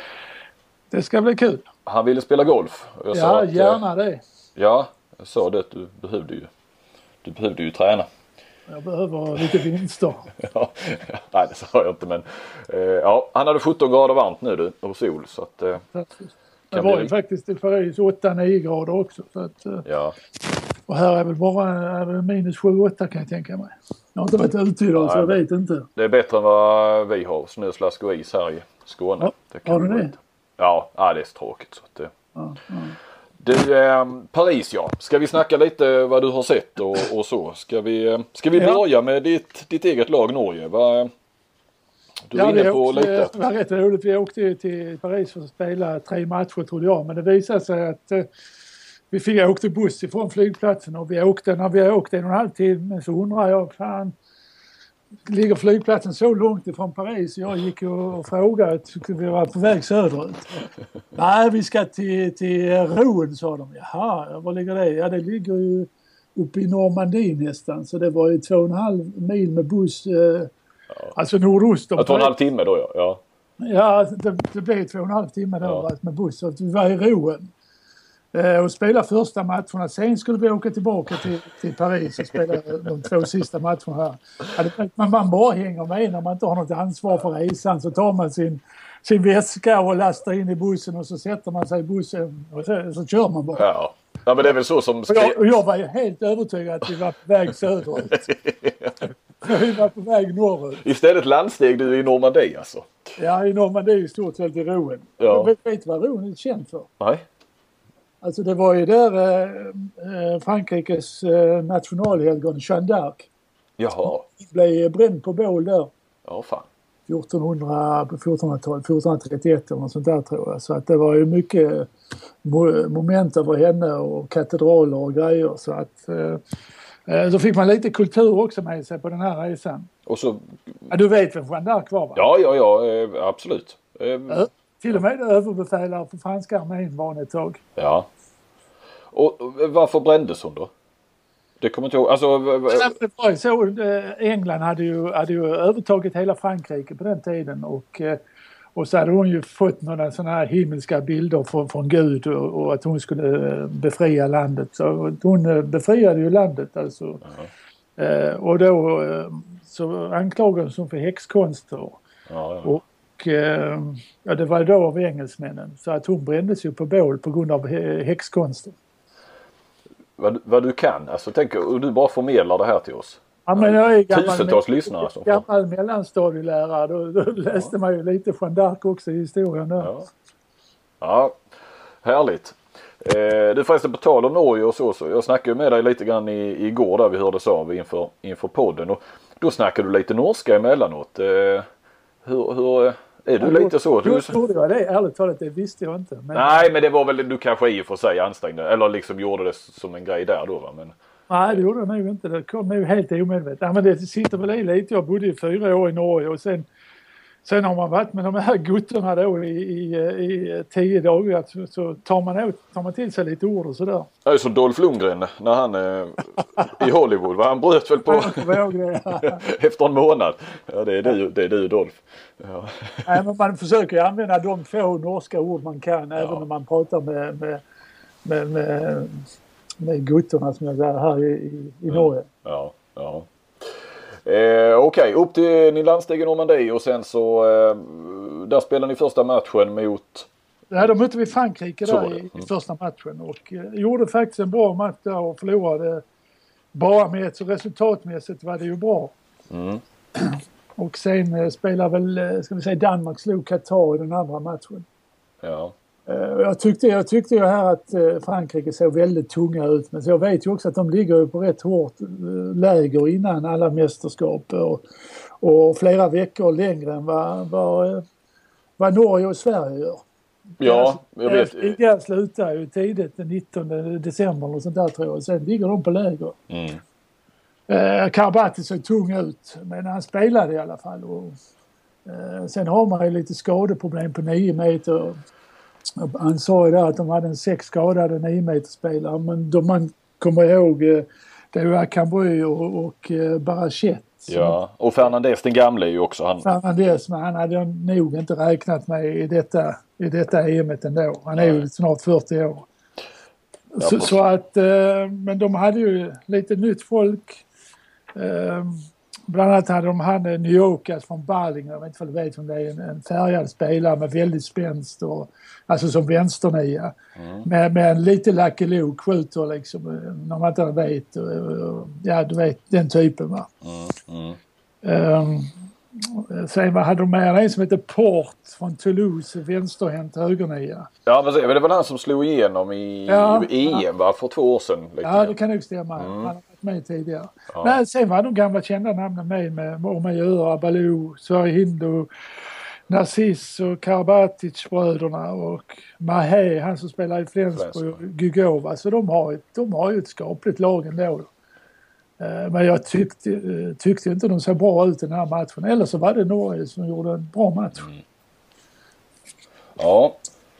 det ska bli kul. Han ville spela golf. Jag Ja, sa att, gärna det. Ja, jag sa det att du behövde ju, du behövde ju träna. Jag behöver lite vinster. Ja, nej, det sa jag inte, men eh, ja, han hade sjutton grader varmt nu du, och sol. Så att, eh, det var ju bli... faktiskt i Paris åtta nio grader också. Så att, eh, ja. Och här är väl bara är väl minus sju åtta kan jag tänka mig. Jag har inte varit ute idag så jag vet inte. Det är bättre än vad vi har. Snö, slask och is här i Skåne. Ja, det kan har du det? Inte. Ja, ja, det är så tråkigt. Så att det... Ja, ja. Du, eh, Paris ja. Ska vi snacka lite vad du har sett och, och så? Ska vi, eh, ska vi Ja. börja med ditt, ditt eget lag Norge? Va, du är Ja, inne det, på åkte, lite. det var rätt roligt. Vi åkte ju till Paris för att spela tre matcher trodde jag. Men det visade sig att eh, vi fick åkte buss ifrån flygplatsen och vi åkte, när vi åkte en och en halv timme så undrar jag, fan, ligger flygplatsen så långt ifrån Paris? Jag gick och frågade, tyckte vi var på väg söderut. Nej, vi ska till, till Rouen, sa de. Jaha, var ligger det? Ja, det ligger ju uppe i Normandie nästan. Så det var ju två och en halv mil med buss, eh, Ja. alltså nordost om Ja, två och en halv timme då ja. Ja, ja det, det blev två och en halv timme då Ja. med buss. Så vi var i Rouen. Eh, och spela första matcherna. Sen skulle vi åka tillbaka till, till Paris och spela de två sista matcherna här. Ja, det, man, man bara hänger med när man inte har något ansvar för resan. Så tar man sin, sin väska och lastar in i bussen och så sätter man sig i bussen och så, så kör man bara. ja. Ja, men det är väl så som... Och jag, och jag var ju helt övertygad att vi var på väg söderut. Vi var på väg norrut. Istället landsteg du i Normandie alltså? Ja, i Normandie i stort sett i Rouen. Ja. Vet, vet du vad Rouen är känt för? Nej. Alltså det var ju där eh, Frankrikes eh, nationalhelgon Jeanne d'Arc Jaha. blev bränd på bål där. Ja, fan. fjortonhundra, på fjortonhundratalet, fjortonhundratrettioett eller något sånt där tror jag. Så att det var ju mycket mo- moment över henne och katedraler och grejer. Så att eh, då fick man lite kultur också med sig på den här resan. Och så... Ja, du vet vem Jeanne d'Arc var va? Ja, ja, ja, eh, absolut. Eh, Ja, till och med överbefälare för franska armén var hon ett tag. Ja. Och och varför brändes hon då? Det kommer inte ihåg. Alltså... v- v- Men det var ju så, eh, England hade ju, hade ju övertagit hela Frankrike på den tiden och, eh, och så hade hon ju fått några sådana här himmelska bilder från, från Gud och, och att hon skulle eh, befria landet. Så hon eh, befriade ju landet alltså. Eh, och då eh, så anklagades hon för häxkonster. Ja, ja. Och eh, ja, det var då av engelsmännen. Så att hon brändes ju på bål på grund av hä- häxkonster. Vad, vad du kan. Alltså tänk, och du bara förmedlar det här till oss. Ja, men jag är gammal, Tusentals lyssnare som får. gammal mellanstadielärare. Då, då läste man ju lite Jeanne d'Arc också i historien där. Ja, ja härligt. Eh, du förresten på tal om Norge och så, så. Jag snackade med dig lite grann i, igår där vi hördes av inför, inför podden. Och då snackade du lite norska emellanåt. Eh, hur, hur är du Ja, lite så? Då Du... trodde jag det, ärligt talat, det visste jag inte. Men, Nej, men det var väl du kanske i och för sig ansträngde. Eller liksom gjorde det som en grej där då va. Men... Nej, det gjorde jag nog inte. Det kom nog helt omedvetet. Ja, men det sitter väl i lite. Jag bodde i fyra år i Norge och sen, sen har man varit med de här gutterna då i, i, i tio dagar så, så tar, man åt, tar man till sig lite ord och sådär. Det är som Dolph Lundgren när han är i Hollywood. Va? Han bröt väl på efter en månad. Ja, det är du, det är du Dolph. Ja. Nej, men man försöker ju använda de få norska ord man kan, ja. Även när man pratar med, med, med, med, med gutterna som jag säger här i, i, i Norge. Ja, ja. Eh, Okej, okay. Upp till ni landsteg i Normandie och sen så eh, där spelar ni första matchen mot... Ja, då mötte vi Frankrike där mm. i, i första matchen och eh, gjorde faktiskt en bra match där och förlorade bara med så resultatmässigt var det ju bra. Mm. Och sen eh, spelar väl, eh, ska vi säga, Danmark slog Qatar i den andra matchen. Ja. Eh, jag tyckte jag tyckte ju här att eh, Frankrike såg väldigt tunga ut, men så jag vet ju också att de ligger på rätt hårt eh, läger innan alla mästerskap och, och flera veckor längre än vad, vad, vad Norge och Sverige gör. Ja, jag vet. Ligan slutar ju tidigt den nittonde december och sånt där tror jag. Sen ligger de på läger. Mm. Eh, Karabatic såg tung ut, men han spelade i alla fall. Och, eh, sen har man ju lite skadeproblem på nio meter. Han sa ju där att de hade en sex skadade nio meter spelare, men då man kommer ihåg eh, det var Cambry och, och eh, Barachet. Ja, och Fernandes den gamla är ju också han. Fernandes, men han hade nog inte räknat med i detta, i detta E M-et ändå. Han är ju snart fyrtio år. Ja, så, så att, eh, men de hade ju lite nytt folk. Eh, bland annat hade de han New Yorkers från Balling, jag vet inte om du vet om det är en, en färgad spelare med väldigt spänst och alltså som vänsternia. Mm. Med, med en lite Lucky Luke skjuter liksom när man inte vet, ja du vet den typen va. Mm. Mm. Um, sen vad hade de med en som heter Port från Toulouse, vänsterhänt högernia. Ja men det var han som slog igenom i ja, E M va för två år sedan. Lite ja det kan nog stämma. Mm. Han har varit med tidigare. Ja. Men sen var de gamla kända namnen med med Omajöra, Balou, Sverige Hindu, Narciss och Karabatic-bröderna och Mahé, han som spelar i Flensburg och Gugova. Så de har, de har ju ett skapligt lag ändå. Men jag tyckte, tyckte inte de såg bra ut i den här matchen. Eller så var det Norge som gjorde en bra match. Mm. Ja.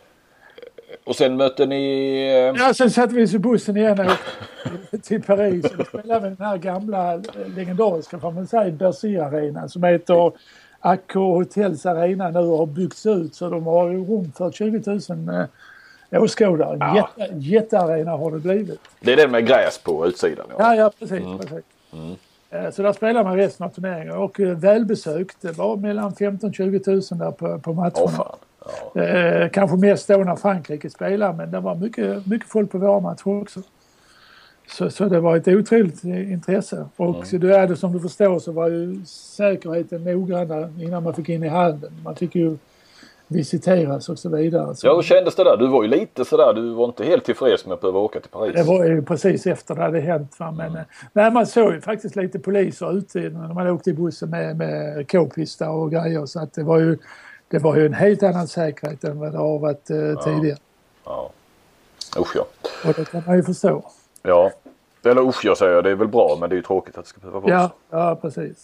Och sen mötte ni... Ja, sen satte vi oss i bussen igen och till Paris. Och spelade med den här gamla legendariska, får man säga, Bercy-arenan som heter Accor Hotels Arena nu har byggts ut. Så de har ju rum för tjugo tusen åskådare. Ja. Jätte, jättearena har det blivit. Det är den med gräs på utsidan. Ja, ja, ja precis. Mm. precis. Mm. Så där spelar man resten av turneringen. Och välbesökt. Det var mellan femton till tjugo tusen där på, på matcherna. Oh, fan. Ja. Eh, kanske mest då när Frankrike spelar, men det var mycket, mycket folk på våra matcher också. Så, så det var ett otroligt intresse. Och mm. så det är det som du förstår så var ju säkerheten noggranna innan man fick in i hallen. Man fick ju visiteras och så vidare. Så ja, hur kändes det där? Du var ju lite sådär, du var inte helt tillfreds med att behöva åka till Paris. Det var ju precis efter det hade hänt. Va? Men mm. nej, man såg ju faktiskt lite poliser ute när man åkte i bussen med, med k-pistar och grejer. Så att det var ju det var ju en helt annan säkerhet än vad det har varit eh, ja. tidigare. Ja. Usch ja. Och det kan man ju förstå. Ja. Eller usch jag säger, det är väl bra men det är ju tråkigt att det ska behöva vara ja, ja, precis.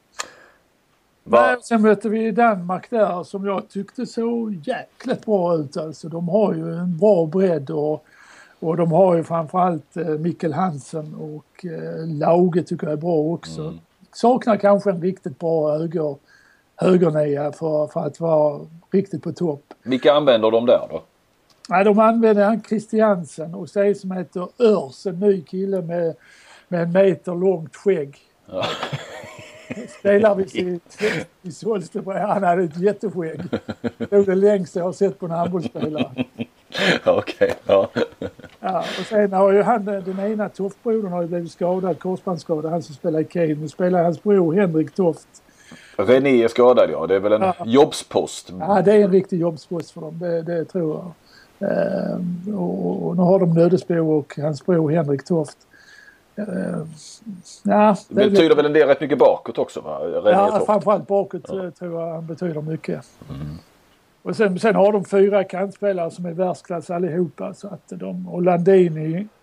Men sen mötte vi Danmark där som jag tyckte så jäkligt bra ut. Alltså, de har ju en bra bredd och, och de har ju framförallt eh, Mikkel Hansen och eh, Lauge tycker jag är bra också. Mm. Saknar kanske en riktigt bra höger, högernia för, för att vara riktigt på topp. Vilka använder de där då? Nej, de använder han Christiansen och så är som heter Örs, en ny kille med, med en meter långt skägg. Ja. Spelar vi sitt i Solsteberg. Han hade ett jätteskägg. Det är det längsta jag har sett på en handbollsspelare. Okej, ja. Ja, och sen har ju han, den ena Toftbrodern har ju blivit skadad, korsbandsskadad, han som spelar i Kane. Nu spelar hans bror Henrik Toft. René är skadad, ja. Det är väl en ja. jobbspost. Ja, det är en riktig jobbspost för dem, det, det tror jag. Ehm, och, och nu har de Nödesbo och hans bror Henrik Toft. Uh, ja, det betyder det, väl en del rätt mycket bakåt också va? René ja, Toft. Framförallt bakåt ja. tror jag han betyder mycket. Mm. Och sen, sen har de fyra kantspelare som är världsklass allihopa så att de, och Landini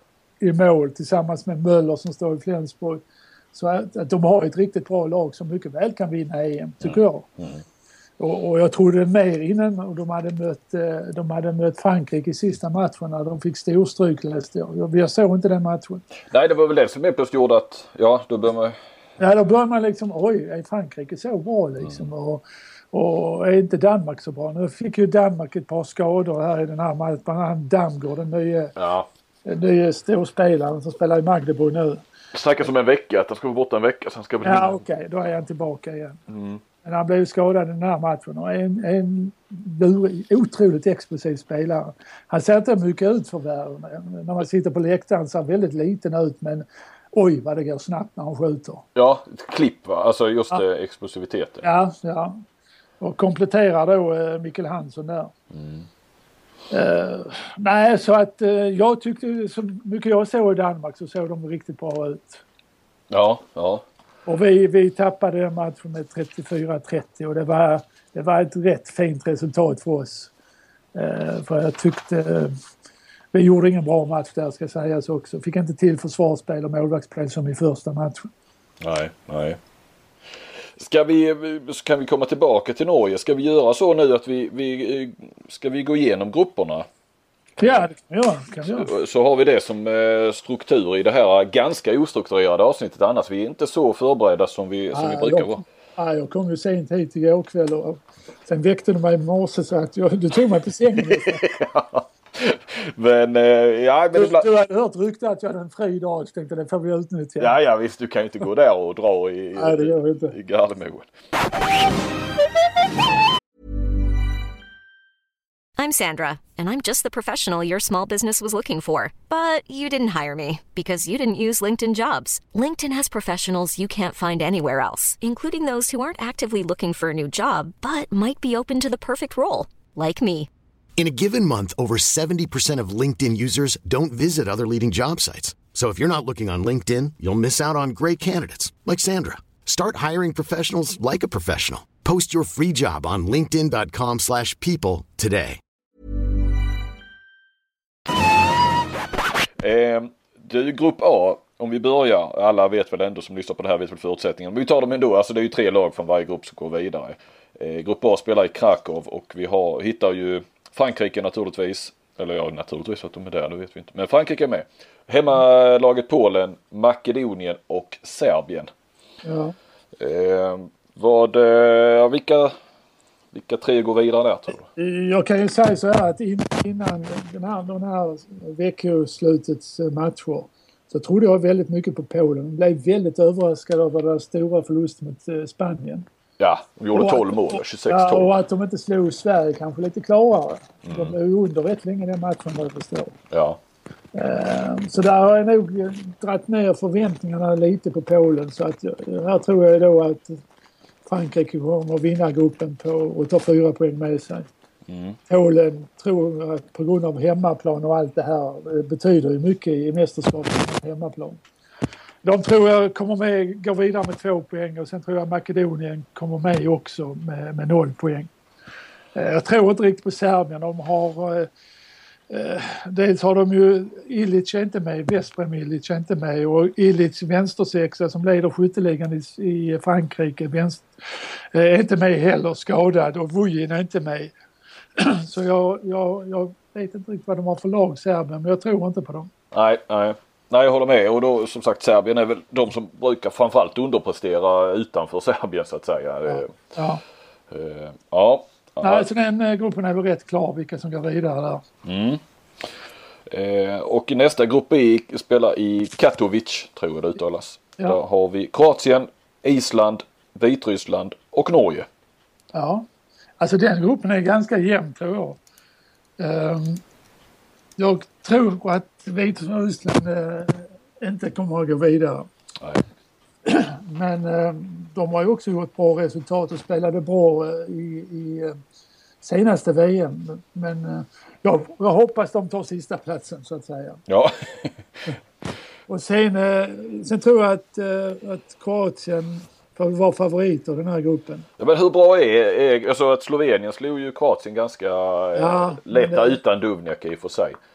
i mål tillsammans med Möller som står i Flensburg. Så att, att de har ett riktigt bra lag som mycket väl kan vinna E M, tycker jag. Mm. Och, och jag trodde mer innan och de hade mött, de hade mött Frankrike i sista matchen när de fick storstryk, läste jag. Jag såg inte den matchen. Nej, det var väl det som plötsligt gjorde att, ja, då började man... Ja, då började man liksom, oj, är Frankrike så bra liksom? Mm. Och, och är inte Danmark så bra? Nu fick ju Danmark ett par skador här i den här matchen. Bland annat Damgaard, den nya, ja. den nya storspelaren som spelar i Magdeburg nu. Det snackas om en vecka, att han ska vara borta en vecka, sen ska bli... Ja, okej, okay, då är han tillbaka igen. Mm. Men han blev skadad i den här matchen och en, en otroligt explosiv spelare. Han ser inte mycket ut för världen. När man sitter på läktaren ser han väldigt liten ut, men oj vad det går snabbt när han skjuter. Ja, ett klipp va? Alltså just ja. explosiviteten. Ja, ja. Och kompletterar då uh, Mikkel Hansson där. Mm. Uh, nej, så att uh, jag tyckte, så mycket jag såg i Danmark så såg de riktigt bra ut. Ja, ja. Och vi, vi tappade den matchen med trettiofyra trettio och det var, det var ett rätt fint resultat för oss. Uh, för jag tyckte uh, vi gjorde ingen bra match där, ska sägas också. Fick inte till försvarsspel och målvaktsspel som i första matchen. Nej, nej. Ska vi, kan vi komma tillbaka till Norge? Ska vi göra så nu att vi, vi ska vi gå igenom grupperna? Ja, det kan vi göra. Kan vi göra. Så, så har vi det som struktur i det här ganska ostrukturerade avsnittet. Annars vi är inte så förberedda som vi, som vi brukar jag, vara. Ja, jag kom ju sent hit igår kväll och sen väckte de mig i morse så att jag, du tog mig på sängen. Ja. Men, eh, ja, men du, ibland... du hade hört rykte att jag hade en fri dag, så tänkte det får vi utnyttja. Ja, ja visst, du kan ju inte gå där och dra i, Nej, det gör inte. i Gardermoen. I'm Sandra, and I'm just the professional your small business was looking for. But you didn't hire me because you didn't use LinkedIn Jobs. LinkedIn has professionals you can't find anywhere else, including those who aren't actively looking for a new job, but might be open to the perfect role, like me. In a given month, over seventy percent of LinkedIn users don't visit other leading job sites. So if you're not looking on LinkedIn, you'll miss out on great candidates like Sandra. Start hiring professionals like a professional. Post your free job on linkedin dot com slash people today. Eh, du, grupp A, om vi börjar, alla vet väl ändå som lyssnar på det här vet väl förutsättningen. Men vi tar dem ändå, alltså det är ju tre lag från varje grupp som går vidare. Eh, grupp A spelar i Krakow och vi har, hittar ju Frankrike naturligtvis. Eller ja, naturligtvis att de är där, det vet vi inte. Men Frankrike är med. Hemmalaget Polen, Makedonien och Serbien. Ja. Eh, vad, eh, vilka, vilka tre går vidare där tror du? Jag kan ju säga så här att innan den här, den här veckoslutets matcher så trodde jag väldigt mycket på Polen. Jag blev väldigt överraskad över den stora förlusten mot Spanien. Ja, de gjorde tolv mål, tjugosex tolv. Ja, och att de inte slog Sverige kanske lite klarare. Mm. De blev under rätt länge den matchen, vad jag förstår. Ja. Uh, så där har jag nog dratt ner förväntningarna lite på Polen. Så att här tror jag då att Frankrike kommer att vinna gruppen på och ta fyra poäng med sig. Mm. Polen tror att på grund av hemmaplan och allt det här det betyder ju mycket i mästerskapet på hemmaplan. De tror jag kommer med, går vidare med två poäng och sen tror jag Makedonien kommer med också med, med noll poäng. Uh, jag tror inte riktigt på Serbien. De har... Uh, Uh, dels har de ju Ilic är inte med, Vesprem Ilic är inte med och Ilic vänstersexa som leder skytteligan i, i Frankrike vänster, uh, är inte med heller, skadad, och Vujin är inte med. Så jag, jag, jag vet inte riktigt vad de har för lag, Serbien, men jag tror inte på dem. Nej, nej. Nej, jag håller med. Och då som sagt Serbien är väl de som brukar framförallt underprestera utanför Serbien så att säga. Ja. Ja. Uh, ja. Nej, så den gruppen är väl rätt klar vilka som går vidare där. Mm. Eh, och nästa grupp B spelar i Katowice, tror jag det uttalas. Ja. Där har vi Kroatien, Island, Vitryssland och Norge. Ja, alltså den gruppen är ganska jämn tror jag. Um, jag tror att Vitryssland uh, inte kommer att gå vidare. Nej. Men uh, de har ju också gjort bra resultat och spelade bra uh, i, i uh, senaste V M. Men uh, jag, jag hoppas de tar sista platsen så att säga. Ja. Och sen, uh, sen tror jag att, uh, att Kroatien får vara favoriter i den här gruppen. Ja, men hur bra är, är alltså att Slovenien slog ju Kroatien ganska ja, lätta det, utan Duvnjak i och för sig.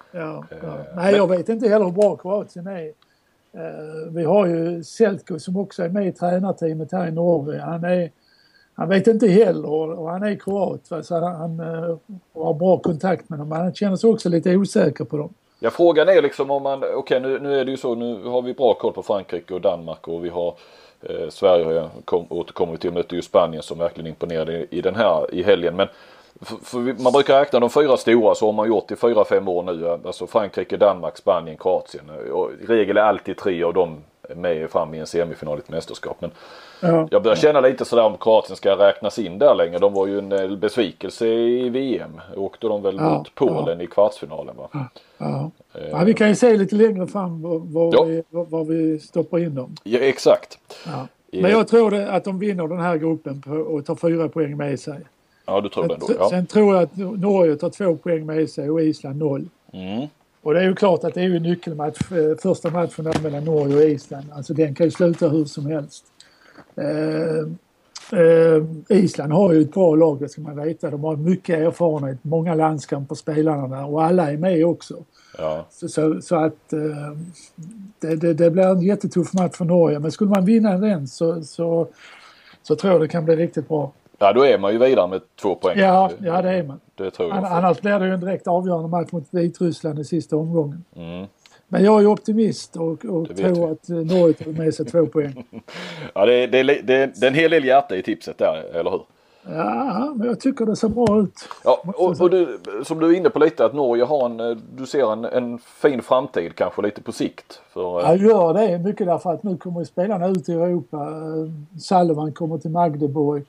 Ja, ja. Nej, jag vet inte heller hur bra Kroatien är. Uh, vi har ju Selko som också är med i tränarteamet här i Norge. Han, är, han vet inte heller och han är kroat. Va? Så han, han uh, har bra kontakt med dem. Men han känner sig också lite osäker på dem. Ja, frågan är liksom om man, okej okay, nu, nu är det ju så, nu har vi bra koll på Frankrike och Danmark och vi har eh, Sverige kom, återkommer till, möter ju Spanien som verkligen imponerade i, i den här i helgen. Men för, för vi, man brukar räkna de fyra stora, så har man gjort i fyra, fem år nu, alltså Frankrike, Danmark, Spanien, Kroatien. Och i regel är alltid tre av dem med fram i en semifinal i ett mästerskap. Men ja. Jag börjar känna lite sådär om Kroatien ska räknas in där längre. De var ju en besvikelse i V M. Åkte de väl ja, mot Polen ja. i kvartsfinalen, va? Ja. Ja. Eh. Ja, vi kan ju se lite längre fram var, ja. vi, var vi stoppar in dem. Ja, exakt. Ja. Men jag tror det, att de vinner den här gruppen på, och tar fyra poäng med sig. Ja, du tror det då. Ja. Sen tror jag att Norge tar två poäng med sig och Island noll. Mm. Och det är ju klart att det är ju en nyckelmatch, första matchen där mellan Norge och Island. Alltså den kan ju sluta hur som helst. Eh, eh, Island har ju ett bra lag, det ska man veta. De har mycket erfarenhet, många landskamper på spelarna där och alla är med också. Ja. Så, så, så att eh, det, det, det blir en jättetuff match för Norge. Men skulle man vinna den så, så, så tror jag det kan bli riktigt bra. Ja, då är man ju vidare med två poäng. Ja, ja det är man. Det tror jag. Annars blir det ju en direkt avgörande match mot Vitryssland i sista omgången. Mm. Men jag är optimist och, och tror att Norge tar med sig två poäng. Ja, det, det, det, det är en hel del hjärta i tipset där, eller hur? Ja, men jag tycker det ser bra ut. Ja, och, och du, som du är inne på lite, att Norge har en, du ser en, en fin framtid kanske lite på sikt. För, ja, jag gör det mycket därför att nu kommer spelarna ut i Europa. Sullivan kommer till Magdeburg.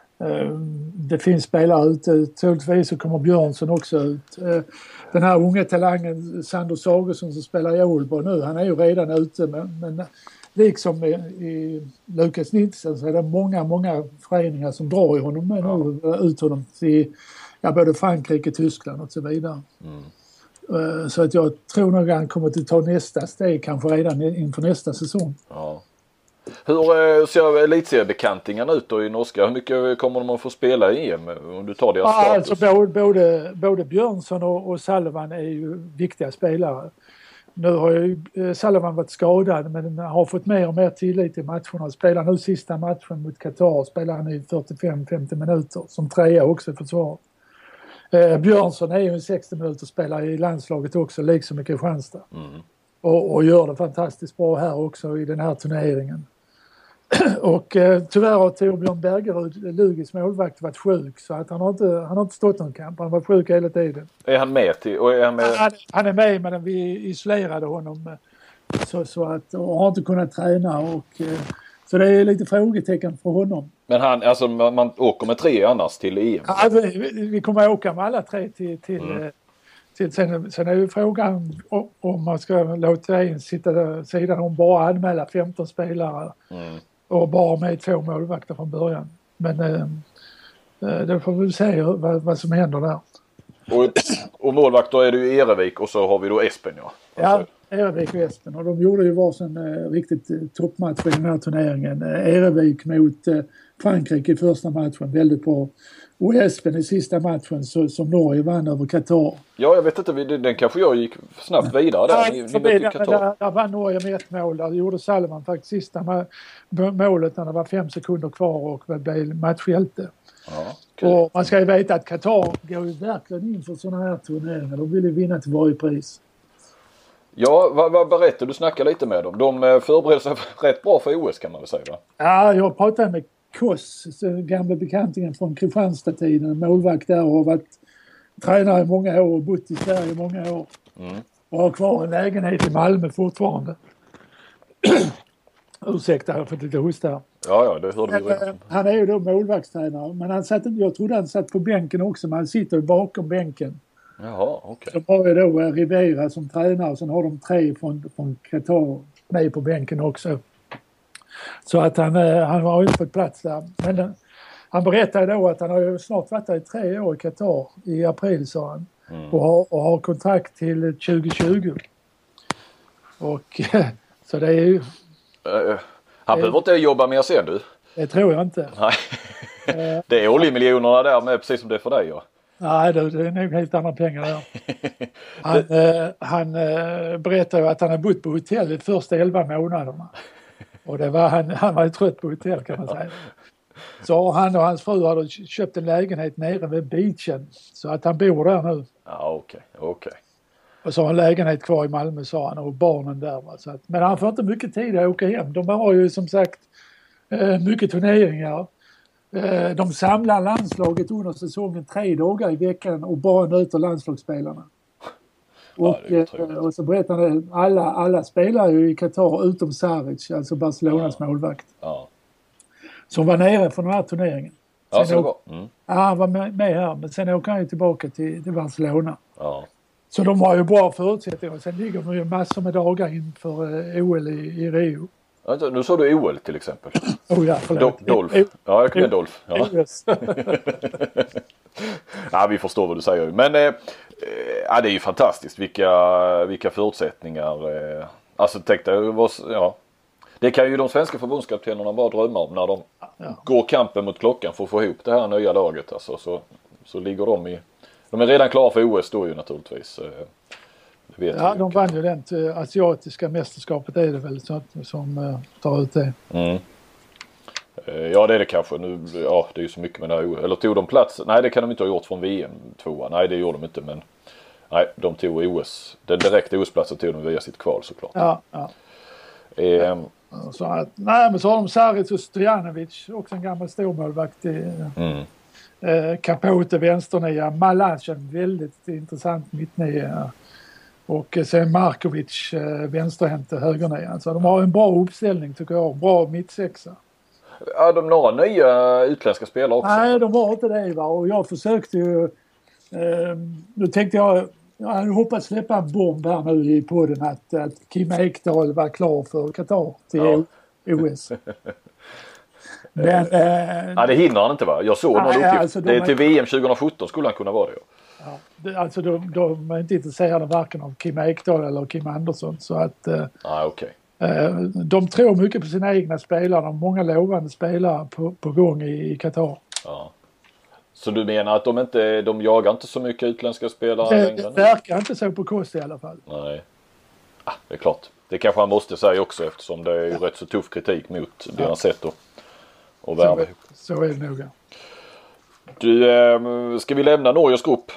Det finns spelare ute. Troligtvis så kommer Björnsson också ut. Den här unga talangen Sander Sagesson som spelar i Ålborg nu, han är ju redan ute. Men, men liksom i, i Lukas Nilsson så är det många, många föreningar som drar i honom med nu, ut honom till ja, både Frankrike, Tyskland och så vidare. Mm. Så att jag tror nog att han kommer att ta nästa steg kanske redan inför nästa säsong. Ja. Hur ser elitseriebekantingen ut då i norska? Hur mycket kommer de att få spela i E M om du tar deras ja, status? Alltså både, både, både Björnsson och, och Sullivan är ju viktiga spelare. Nu har ju Sullivan varit skadad men har fått mer och mer tillit i matcherna. Spelar nu sista matchen mot Qatar, spelar han i fyrtiofem till femtio minuter som trea också i försvar. Eh, Björnsson är ju en sextio minuter spelare i landslaget också, liksom i Kristianstad. Mm. Och, och gör det fantastiskt bra här också i den här turneringen. Och eh, tyvärr har Torbjörn Bergerud, Lugis målvakt, varit sjuk så att han har inte, han har inte stått någon kamp. Han var sjuk hela tiden. Är han med till? Och är han, med? Han, han är med men vi isolerade honom så, så att, och har inte kunnat träna och eh, så det är lite frågetecken för honom. Men han, alltså man, man åker med tre annars till E M? Ja, vi, vi kommer att åka med alla tre till, till mm. Sen, sen är ju frågan om man ska låta in sitta sidan om bara anmäla femton spelare mm. och bara med två målvakter från början. Men eh, då får vi se vad, vad som händer där. Och, och målvakter är det ju Erevik och så har vi då Espen, ja. Alltså. Ja, Erevik och Espen. Och de gjorde ju varsin eh, riktigt eh, toppmatch i den här turneringen. Eh, Erevik mot eh, Frankrike i första matchen, väldigt bra. Och Espen i sista matchen så, som Norge vann över Qatar. Ja, jag vet inte, den kanske jag gick snabbt vidare där. Ja, ni, ni förbi, där, där, där vann Norge med ett mål. Där gjorde Sullivan faktiskt sista ma- målet när det var fem sekunder kvar och blev matchhjälte. Ja, okay. Och man ska ju veta att Qatar går ju verkligen in för sådana här turneringar. De vill ju vinna till varje pris. Ja, vad, vad berättar du? Snackar lite med dem. De förbereder sig rätt bra för O S kan man väl säga, va? Ja, jag pratade med Koss, gamla bekantingen från Kristianstad-tiden, målvakt där och har varit tränare i många år och bott i Sverige i många år. Mm. Och har kvar en lägenhet i Malmö fortfarande. Ursäkta, jag har fått lite hosta. Ja, ja, det hörde vi redan. Han är ju då målvaktstränare, men han satt, jag trodde han satt på bänken också, men han sitter bakom bänken. Jaha, okej. Okay. Så har ju då Rivera som tränare och sen har de tre från, från Qatar med på bänken också. Så att han, han har ju fått plats där. Men han berättade då att han har ju snart varit där i tre år i Qatar. I april sa han. Mm. Och, har, och har kontrakt till tjugo tjugo. Och så det är ju... Uh, han behöver inte jobba mer sen du. Det tror jag inte. Nej. Det är oljemiljonerna där med, precis som det är för dig, ja. Nej, det, det är nog helt andra pengar där. Han, eh, han eh, berättade ju att han har bott på hotell de första elva månaderna. Och det var, han, han var ju trött på hotell kan man säga. Så han och hans fru hade köpt en lägenhet nere vid beachen. Så att han bor där nu. Ja, okej, okay, okej. Okay. Och så har han lägenhet kvar i Malmö, sa han, och barnen där. Va? Så att, men han får inte mycket tid att åka hem. De har ju som sagt eh, mycket turneringar. Eh, de samlar landslaget under säsongen tre dagar i veckan och bara nöter landslagsspelarna. Och, ja, eh, och så berättar han alla, alla spelar ju i Qatar utom Saric, alltså Barcelonas ja. målvakt. Ja. Som var nere för den här turneringen. Ja, så det var. Mm. Ja, han var med, med här, men sen åker han ju tillbaka till, till Barcelona. Ja. Så de har ju bra förutsättningar. Sen ligger de ju massor med dagar inför eh, O L i, i Rio. Alltså, nu sa du O L till exempel. Oh ja, förlåt. Do- Dolph. Ja, jag kan med Dolph. Ja. Ja, vi förstår vad du säger. Men eh, ja, det är ju fantastiskt vilka, vilka förutsättningar. Eh, alltså tänk dig, ja. Det kan ju de svenska förbundskaptenerna bara drömma om när de ja. går kampen mot klockan för att få ihop det här nya laget. Alltså, så, så ligger de i... De är redan klara för O S då ju naturligtvis. Det vet ja, de vann ju den asiatiska mästerskapet är det väl så, som uh, tar ut det. Mm. Ja, det är det kanske. Nu, ja, det är ju så mycket med det här. Eller tog de plats? Nej, det kan de inte ha gjort från V M tvåan. Nej, det gjorde de inte. Men nej, de tog O S. Den direkta O S-platsen tog de via sitt kval såklart. Ja, ja. Eh, så att, nej, men så har de Saric och Stojanovic, också en gammal stormålvakt i mm. eh, Capote, vänsternia. Malachen, väldigt intressant mittnia. Och sen Markovic, eh, vänsterhänt högernia. Alltså de har en bra uppställning tycker jag. Bra mittsexa. Ja, de några nya utländska spelare också. Nej, de har inte det va. Och jag försökte ju... Eh, nu tänkte jag... Jag hade hoppats släppa en bomb här nu i podden att, att Kim Ekdahl var klar för Qatar till ja. O S. Men, eh, ja, det hinner han inte va? Jag såg någon uppgift. Alltså, de det är till V M tjugohundrasjutton skulle han kunna vara det. Ja, det, alltså de, de är inte intresserade varken av Kim Ekdahl eller Kim Andersson. Så att eh, ah, okay. eh, de tror mycket på sina egna spelare. De har många lovande spelare på, på gång i, i Qatar. Ja. Så du menar att de inte de jagar inte så mycket utländska spelare det, längre? Det verkar inte så på Kosti i alla fall. Nej. Ah, det är klart. Det kanske han måste säga också eftersom det är ju ja. rätt så tuff kritik mot ja. deras sätt att, att värva. Så, så är det nog. Du, eh, ska vi lämna Norges grupp?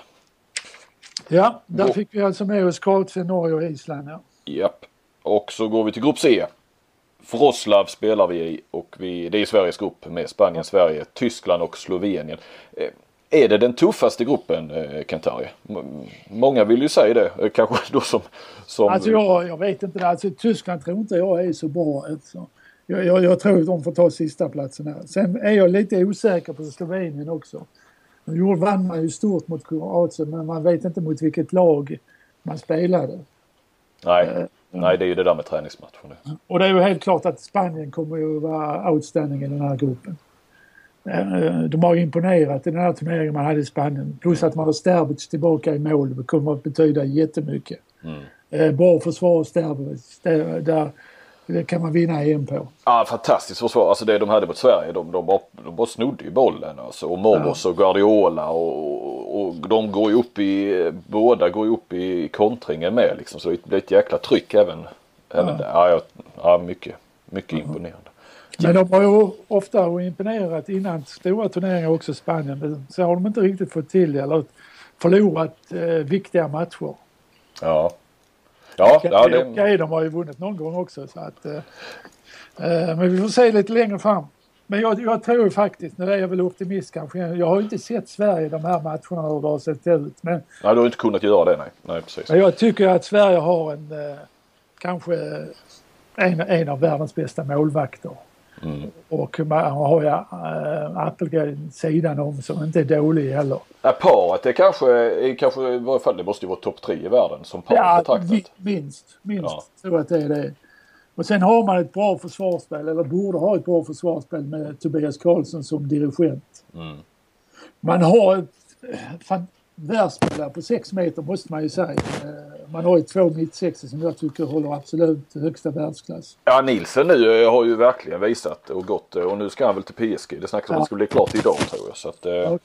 Ja, där Gå. fick vi alltså med oss Kroatien, Norge och Island. Ja. Japp. Och så går vi till grupp C. Wroclaw spelar vi i och vi, det är Sveriges grupp med Spanien, Sverige, Tyskland och Slovenien. Eh, är det den tuffaste gruppen, eh, Kantari? M- många vill ju säga det, eh, kanske då som... som... Alltså jag, jag vet inte, alltså Tyskland tror inte jag är så bra. Alltså. Jag, jag, jag tror att de får ta sista platsen här. Sen är jag lite osäker på Slovenien också. Nu vann man ju stort mot Kroatien men man vet inte mot vilket lag man spelade. Nej. Eh, Nej, det är ju det där med träningsmatchen. Och det är ju helt klart att Spanien kommer ju vara outstanding i den här gruppen. De har imponerat i den här turneringen man hade i Spanien. Plus att man har Sterbic tillbaka i mål. Det kommer att betyda jättemycket. Mm. Bra försvar Sterbic. Där, det kan man vinna E M på. Ja, fantastiskt försvar. Alltså det de hade mot Sverige, de, de, bara, de bara snodde ju bollen. Alltså. Och Moros ja. och Guardiola och, och de går ju upp i, båda går ju upp i kontringen med liksom. Så det blir ett jäkla tryck även, ja. även där. Ja, ja, mycket, mycket ja. imponerande. Men de har ju ofta imponerat innan stora turneringar också i Spanien. Så har de inte riktigt fått till det eller förlorat eh, viktiga matcher. Ja. Ja, okej, ja det... okej, de har ju vunnit någon gång också. Så att, eh, eh, men vi får se lite längre fram. Men jag, jag tror faktiskt, nu är jag väl optimist kanske. Jag har inte sett Sverige de här matcherna hur det har sett ut. Men, nej, du har inte kunnat göra det, nej. Nej, precis. Men jag tycker att Sverige har en eh, kanske en, en av världens bästa målvakter. Mm. Och man har ju äh, Appelgren sidan om som inte är dålig heller. Ja, paret är kanske, är kanske i varje fall det måste ju vara topp tre i världen som par ja, betraktat. minst, minst ja. tror att det är det. Och sen har man ett bra försvarsspel, eller borde ha ett bra försvarsspel med Tobias Karlsson som dirigent. Mm. Man har ett fan, världsspelare på sex meter måste man ju säga. Man har ju två mittsexor som jag tycker håller absolut högsta världsklass. Ja, Nielsen nu har ju verkligen visat och gått och nu ska han väl till P S G. Det snackas om ja. att det skulle bli klart idag tror jag. Så att, ja.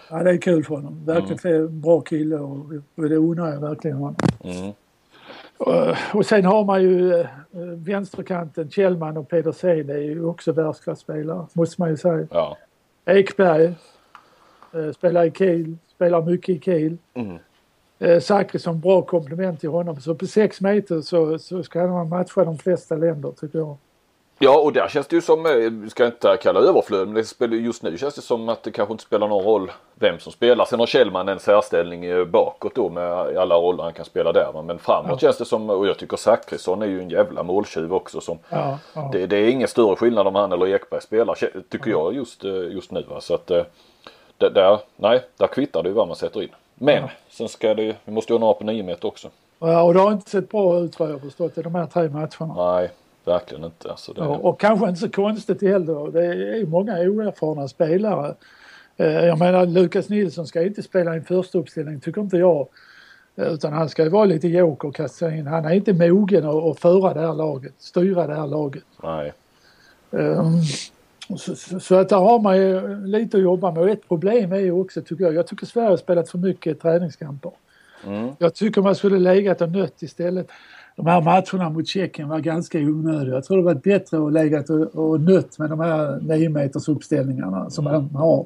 Ja, det är kul för honom. Verkligen mm. bra kille och, och det undrar jag verkligen honom. Mm. Och, och sen har man ju äh, vänsterkanten, Kjellman och Pedersen, det är ju också världsklasspelare, måste man ju säga. Ja. Ekberg äh, spelar i Kiel, spelar mycket i Kiel. Mm. Äh, Zachrisson, bra komplement till honom. Så på sex meter så, så ska man matcha de flesta länder, tycker jag. Ja, och där känns det ju som, vi ska inte kalla överflöd, men det spelar, just nu känns det som att det kanske inte spelar någon roll vem som spelar. Sen har Kjellman en särställning bakåt då med alla roller han kan spela där. Men framåt ja. Känns det som, och jag tycker Zachrisson är ju en jävla måltjuv också. Som, ja, ja. Det, det är ingen större skillnad om han eller Ekberg spelar, tycker jag just, just nu. Va? Så att det, där, nej, där kvittar det ju vad man sätter in. Men ja. Sen ska det, vi måste ju ha några på nio meter också. Ja, och det har inte sett bra ut vad jag har förstått i de här tre matcherna. Nej. Verkligen inte. Alltså det... ja, och kanske inte så konstigt heller. Det är ju många oerfarna spelare. Jag menar, Lukas Nilsson ska inte spela i en första uppställning, tycker inte jag. Utan han ska ju vara lite joker och kasta in. Han är inte mogen att föra det här laget, styra det här laget. Nej. Um, så, så, så att där har man ju lite att jobba med. Och ett problem är ju också, tycker jag, jag tycker Sverige har spelat för mycket träningskamper. Mm. Jag tycker man skulle legat och nött istället. De här matcherna mot Tjeckien var ganska onödiga. Jag tror det var bättre att lägga och, och nött med de här nio meters uppställningarna som man har.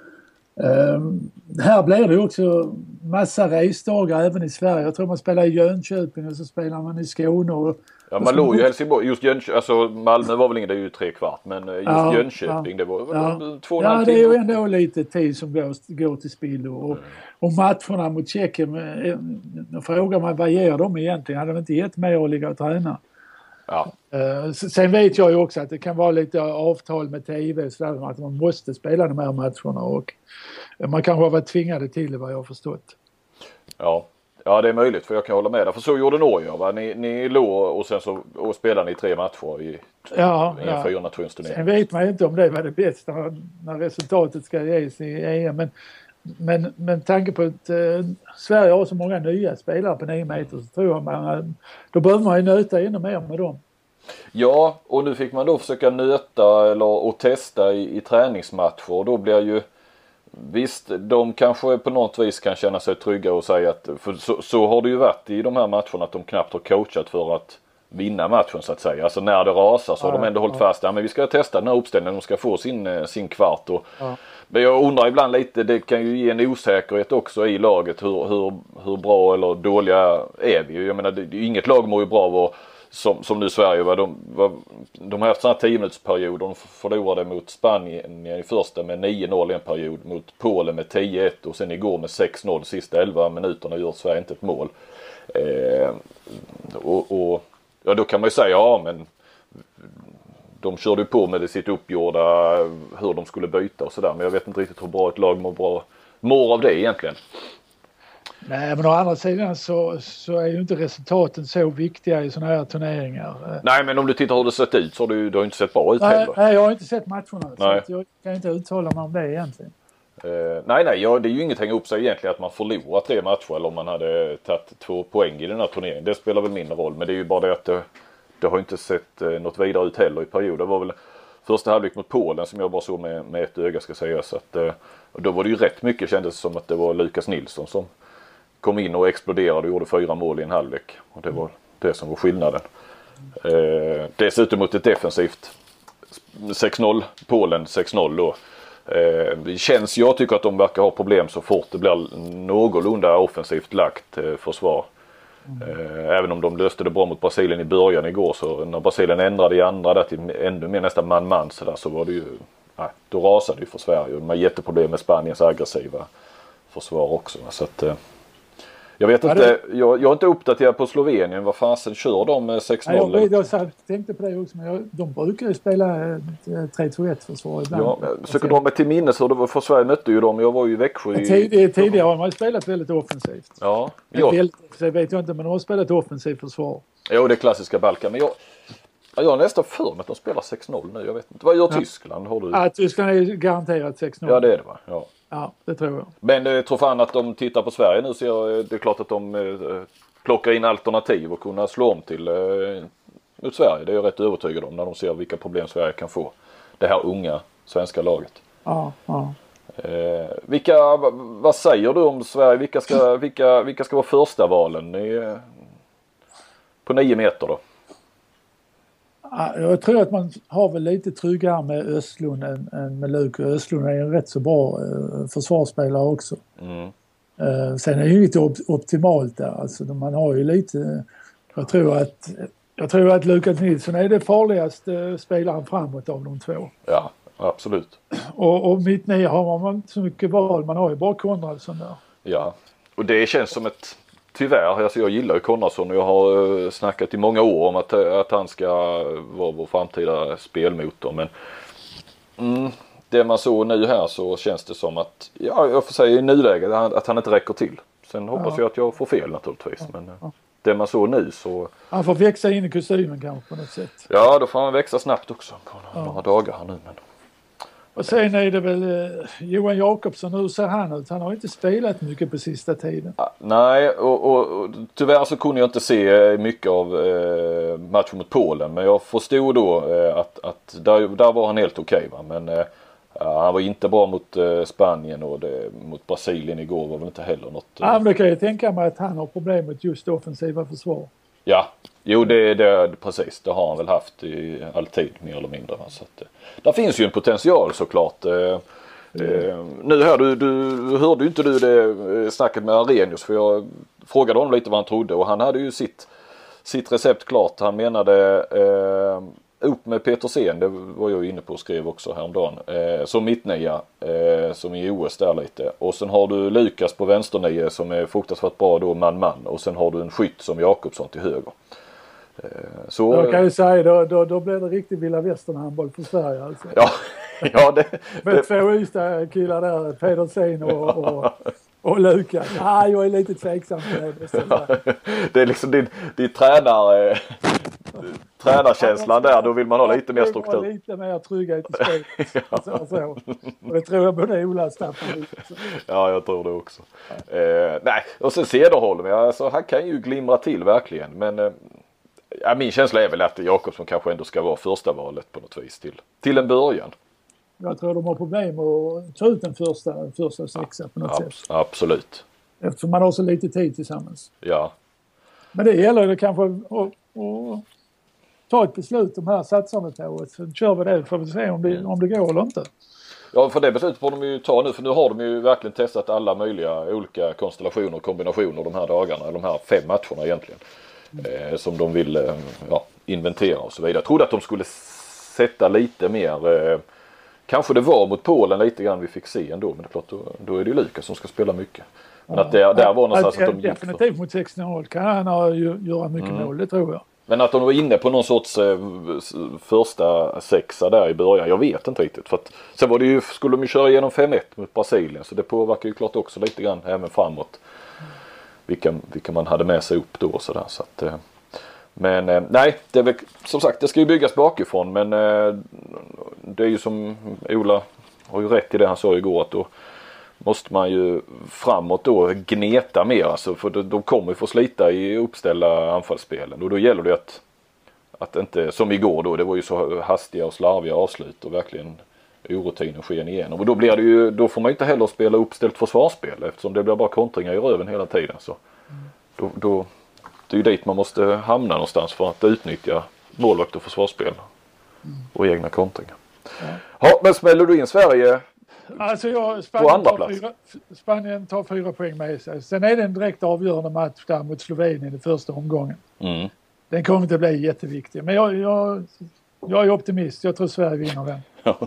Um, här blir det också massa resdagar även i Sverige. Jag tror man spelar i Jönköping och så spelar man i Skåne. Och, ja, man låg ju Helsingborg. Just Jönköping, alltså Malmö var väl ingen, det är ju tre kvart. Men just ja, Jönköping, ja, det var ja. två och ja, en halv det är timme. ju ändå lite tid som går, går till spillo. Och, mm. och matcherna mot Tjeckien, då frågar man vad ger de egentligen? Hade de inte gett mer att ligga och träna? Ja. Uh, sen vet jag ju också att det kan vara lite avtal med T V så där, att man måste spela de här matcherna och man kanske har varit tvingade till det, vad jag har förstått. Ja. Ja, det är möjligt, för jag kan hålla med där. För så gjorde Norge, va? Ni, ni låg och sen så och spelade ni tre matcher i, ja, i en ja. fyra nationsturnering. Sen vet man inte om det var det bästa när resultatet ska ges i E M. Men, men, men tanke på att eh, Sverige har så många nya spelare på nio meter så tror jag man, då behöver man ju nöta ännu mer med dem. Ja, och nu fick man då försöka nöta eller, och testa i, i träningsmatcher och då blir ju visst, de kanske på något vis kan känna sig trygga och säga att, för så, så har det ju varit i de här matcherna att de knappt har coachat för att vinna matchen så att säga. Alltså när det rasar så ja, har de ändå ja. hållit fast, ja, men vi ska testa den här uppställningen, de ska få sin, sin kvart. Och, ja. Men jag undrar ibland lite, det kan ju ge en osäkerhet också i laget hur, hur, hur bra eller dåliga är vi. Jag menar, det, det, inget lag mår ju bra av att Som, som nu Sverige var, de, var, de har haft sådana tio minutsperiod. De förlorade mot Spanien i första med nio noll en period, mot Polen med tio ett och sen igår med sex noll sista elva minuterna gör Sverige inte ett mål. Eh, och, och ja, då kan man ju säga, ja men de körde ju på med det sitt uppgjorda hur de skulle byta och sådär, men jag vet inte riktigt hur bra ett lag mår, bra, mår av det egentligen. Nej, men å andra sidan så, så är ju inte resultaten så viktiga i sådana här turneringar. Nej, men om du tittar hur det sett ut så har du, du har inte sett bra ut nej, heller. Nej, jag har inte sett matcherna. Nej. Så jag kan inte uttala mig om det egentligen. Uh, nej, nej, ja, det är ju inget hänga upp sig egentligen att man förlorar tre matcher eller om man hade tagit två poäng i den här turneringen. Det spelar väl mindre roll, men det är ju bara det att det, det har inte sett uh, något vidare ut heller i perioder. Det var väl första halvlek mot Polen som jag bara såg med, med ett öga ska säga. Så att, uh, och då var det ju rätt mycket, kändes som att det var Lukas Nilsson som kom in och exploderade och gjorde fyra mål i en halvlek. Och det var det som var skillnaden. Eh, dessutom mot ett defensivt sex noll, Polen sex noll då. Eh, det känns, jag tycker att de verkar ha problem så fort det blir någorlunda offensivt lagt eh, försvar. Eh, även om de löste det bra mot Brasilien i början igår, så när Brasilien ändrade i andra där till ännu mer nästan man-man så, där, så var det ju, nej, då rasade det för Sverige. De har jätteproblem med Spaniens aggressiva försvar också. Så att, eh, jag vet inte, jag, jag är inte uppdaterad på Slovenien. Vad fasen kör de med sex noll? Nej, jag, jag tänkte på det också, men jag, de brukar ju spela tre två ett försvar ibland. Ja, jag försöker dra mig till minnes hur det var, för Sverige mötte ju dem. Jag var ju i Växjö. I... Tid, tidigare har man ju spelat väldigt offensivt. Ja. Jag... Väldigt, det vet jag inte, men de har spelat offensivt försvar. Jo, det är klassiska Balkan. Men jag, jag har nästan för mig att de spelar sex noll nu. Jag vet inte. Vad gör ja. Tyskland? Har du... Ja, Tyskland är ju garanterat sex noll. Ja, det är det va? Ja. Ja, det tror jag. Men jag tror fan att de tittar på Sverige nu, så jag, det är klart att de eh, plockar in alternativ och kunna slå om till eh, mot Sverige. Det är jag rätt övertygad om när de ser vilka problem Sverige kan få. Det här unga svenska laget. Ja, ja. Eh, vilka, vad säger du om Sverige? Vilka ska, vilka, vilka ska vara första valen i, på nio meter då? Jag tror att man har väl lite tryggare med Östlund än, än med Luke. Östlund är en rätt så bra eh, försvarsspelare också. Mm. Eh, sen är det ju inte op- optimalt där. Alltså, man har ju lite... Jag tror att, jag tror att Lukas Nilsson är det farligaste spelaren framåt av de två. Ja, absolut. Och, och mitt nio har man inte så mycket val. Man har ju bara Konradsson där. Ja, och det känns som ett... Tyvärr, alltså jag gillar ju Konradsson och jag har snackat i många år om att, att han ska vara vår framtida spelmotor. Men mm, det man såg nu här så känns det som att, ja, jag får säga i nuläget att han inte räcker till. Sen hoppas ja. jag att jag får fel naturligtvis. Ja. Men ja. det man såg nu så... Han får växa in i kostymen kanske på något sätt. Ja, då får han växa snabbt också på några, ja. några dagar här nu. Men... Och sen är det väl eh, Johan Jakobsson, hur ser han ut? Han har inte spelat mycket på sista tiden. Ah, nej, och, och, och tyvärr så kunde jag inte se mycket av eh, matchen mot Polen. Men jag förstod då eh, att, att där, där var han helt okej. Va? Men eh, han var inte bra mot eh, Spanien och det, mot Brasilien igår var väl inte heller något... Eh... Ja, men då kan jag tänka mig att han har problem med just offensiva försvar. Ja, jo det, det precis. Det har han väl haft i alltid mer eller mindre. Va? Så att, eh, där finns ju en potential såklart. Eh, mm. eh, nu här, du, du hörde ju inte du det snacket med Arrhenius för jag frågade honom lite vad han trodde och han hade ju sitt, sitt recept klart. Han menade eh, upp med Petersen, det var jag inne på och skrev också häromdagen, eh, som mittnia eh, som i O S där lite. Och sen har du Lukas på vänsternia som är fruktansvärt bra då man-man och sen har du en skytt som Jakobsson till höger. Eh, så, jag kan ju säga då, då, då blir det riktigt vilda västern handboll för Sverige alltså. Ja, ja det... Med det... två ysta killar där, Pedersen och, och, och Lukas. Ah, jag är lite tveksam på det. Det är liksom din, din tränare... Eh... Tränarkänslan där, då vill man ha lite mer struktur. Lite mer trygghet i spelet. ja. så, så. Och det tror jag både Ola och Staffan. Ja, jag tror det också. Eh, nej, och sen Cederholm, alltså, han kan ju glimra till verkligen. Men eh, ja, min känsla är väl att Jakobsson kanske ändå ska vara första valet på något vis till, till en början. Jag tror de har problem att ta ut den första, första sexa på något Abs- sätt. Absolut. Eftersom man har så lite tid tillsammans. Ja. Men det gäller det kanske att ta ett beslut om här satsarna på ett. Så kör vi det för att se om det, om det går eller inte. Ja, för det beslutet får de ju ta nu. För nu har de ju verkligen testat alla möjliga olika konstellationer och kombinationer de här dagarna. De här fem matcherna egentligen. Mm. Eh, som de vill eh, ja, inventera och så vidare. Jag trodde att de skulle sätta lite mer... Eh, kanske det var mot Polen lite grann vi fick se ändå. Men det är klart, då, då är det ju Lukas som ska spela mycket. Men ja. att det där var någonstans att, att de definitivt för... mot sexton noll kan han ha, göra mycket mm. mål, det tror jag. Men att de var inne på någon sorts eh, första sexa där i början, jag vet inte riktigt. För att, sen var det ju, skulle de ju köra igenom fem ett mot Brasilien, så det påverkar ju klart också lite grann även framåt. Vilka, vilka man hade med sig upp då och sådär. Så att, eh, men eh, nej, det är väl, som sagt, det ska ju byggas bakifrån. Men eh, det är ju som Ola har ju rätt i det han sa igår, att då måste man ju framåt då gneta mer, alltså, för de, de kommer ju få slita i uppställa anfallsspelen och då gäller det att, att inte, som igår då, det var ju så hastiga och slarviga avslut och verkligen orutinen sken igenom och då blir det ju, då får man ju inte heller spela uppställt försvarsspel eftersom det blir bara kontringar i röven hela tiden, så då, då det är ju dit man måste hamna någonstans för att utnyttja målvakt och försvarsspel och egna kontringar. Ja, ja men smäller du in Sverige alltså jag, Spanien, tar fyra, Spanien tar fyra poäng med sig. Sen är det en direkt avgörande match där mot Slovenien i första omgången. Mm. Den kommer inte bli jätteviktig. Men jag, jag, jag är optimist. Jag tror Sverige vinner den.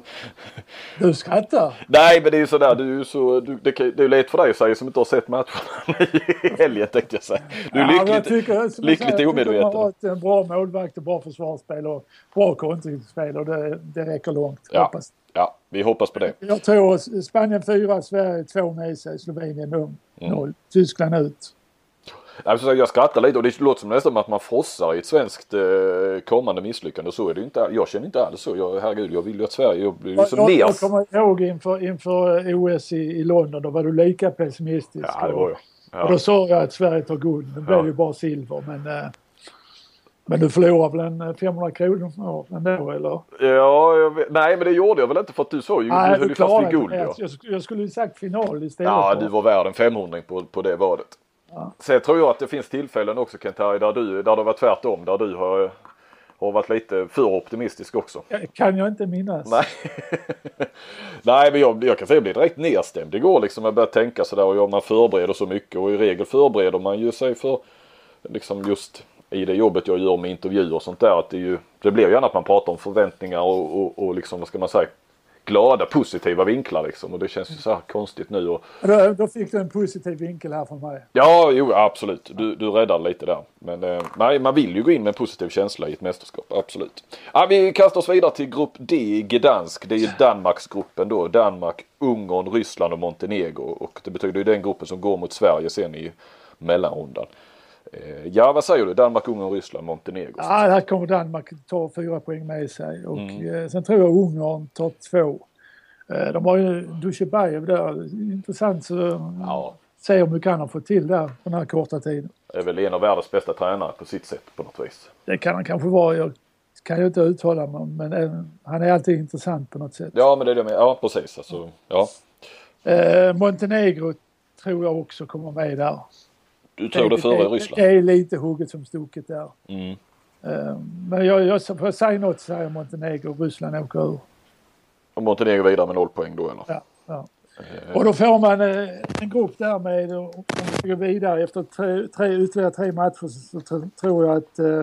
Du skrattar. Nej, men det är ju sådär. Du är ju så, du, det, det är lätt för dig att säga som inte har sett matchen i helgen, tänkte jag säga. Du är ja, lyckligt, tycker, lyckligt säger, omedveten. De har varit en bra målvakt och bra försvarsspel och bra kontringsspel och det, det räcker långt. Ja. Hoppas. Ja, vi hoppas på det. Jag tror Spanien fyra, Sverige två med sig, Slovenien noll, mm. Tyskland ut. Alltså, jag skrattar lite och det låter som nästan att man frossar i ett svenskt eh, kommande misslyckande. Så är det inte. Jag känner inte alls så. Jag, herregud, jag vill ju att Sverige blir så jag, mer. Jag kommer ihåg inför, inför O S i, i London, då var du lika pessimistisk. Ja, det var jag. Ja. Och då sa jag att Sverige tar guld. Det blev ja. ju bara silver, men... Eh, Men du förlorar väl en femhundra kronor ändå, eller? Ja, jag vet, nej men det gjorde jag väl inte för att du såg ju, nej, du höll ju fast vid guld. Jag, jag, jag skulle ju sagt final istället. Ja, på. Du var värd en femhundring på, på det vadet. Ja. Sen tror jag att det finns tillfällen också, Kent-Harry, där du, där det var tvärtom, där du har, har varit lite för optimistisk också. Kan jag inte minnas. Nej, nej men jag, jag kan säga att jag blir direkt nedstämd. Det går liksom att börja tänka sådär och ja, man förbereder så mycket och i regel förbereder man ju sig för liksom just i det jobbet jag gör med intervjuer och sånt där, att det, är ju, det blir ju gärna att man pratar om förväntningar och, och, och liksom, vad ska man säga, glada, positiva vinklar liksom, och det känns ju så här konstigt nu. Och... Då, då fick du en positiv vinkel här från mig. Ja, jo, absolut. Du, du räddar lite där. Men eh, nej, man vill ju gå in med en positiv känsla i ett mästerskap, absolut. Ja, vi kastar oss vidare till grupp D i Gdansk. Det är ju Danmarksgruppen då. Danmark, Ungern, Ryssland och Montenegro. Och det betyder ju den gruppen som går mot Sverige sen i mellanrundan. Ja, vad säger du? Danmark, Ungern, Ryssland, Montenegro. Ja, här kommer Danmark ta fyra poäng med sig. Och mm. sen tror jag Ungern tar två. De har ju Dusjebajev där. Intressant så ja. Se om du kan ha fått till där på den här korta tiden. Det är väl en av världens bästa tränare på sitt sätt på något vis. Det kan han kanske vara. Jag kan ju inte uttala mig, men han är alltid intressant på något sätt. Ja, men det är det med. Ja, precis. Alltså, ja. Eh, Montenegro tror jag också kommer med där. Du tror det, det före det, Ryssland? Det är lite hugget som stucket där. Mm. Uh, men jag, jag får säga något så säger Montenegro och Ryssland åker ur. Och Montenegro vidare med noll poäng då eller? Ja, ja. Uh. Och då får man uh, en grupp där med, om man går vidare efter tre, tre, ytterligare tre matcher så t- tror jag att uh,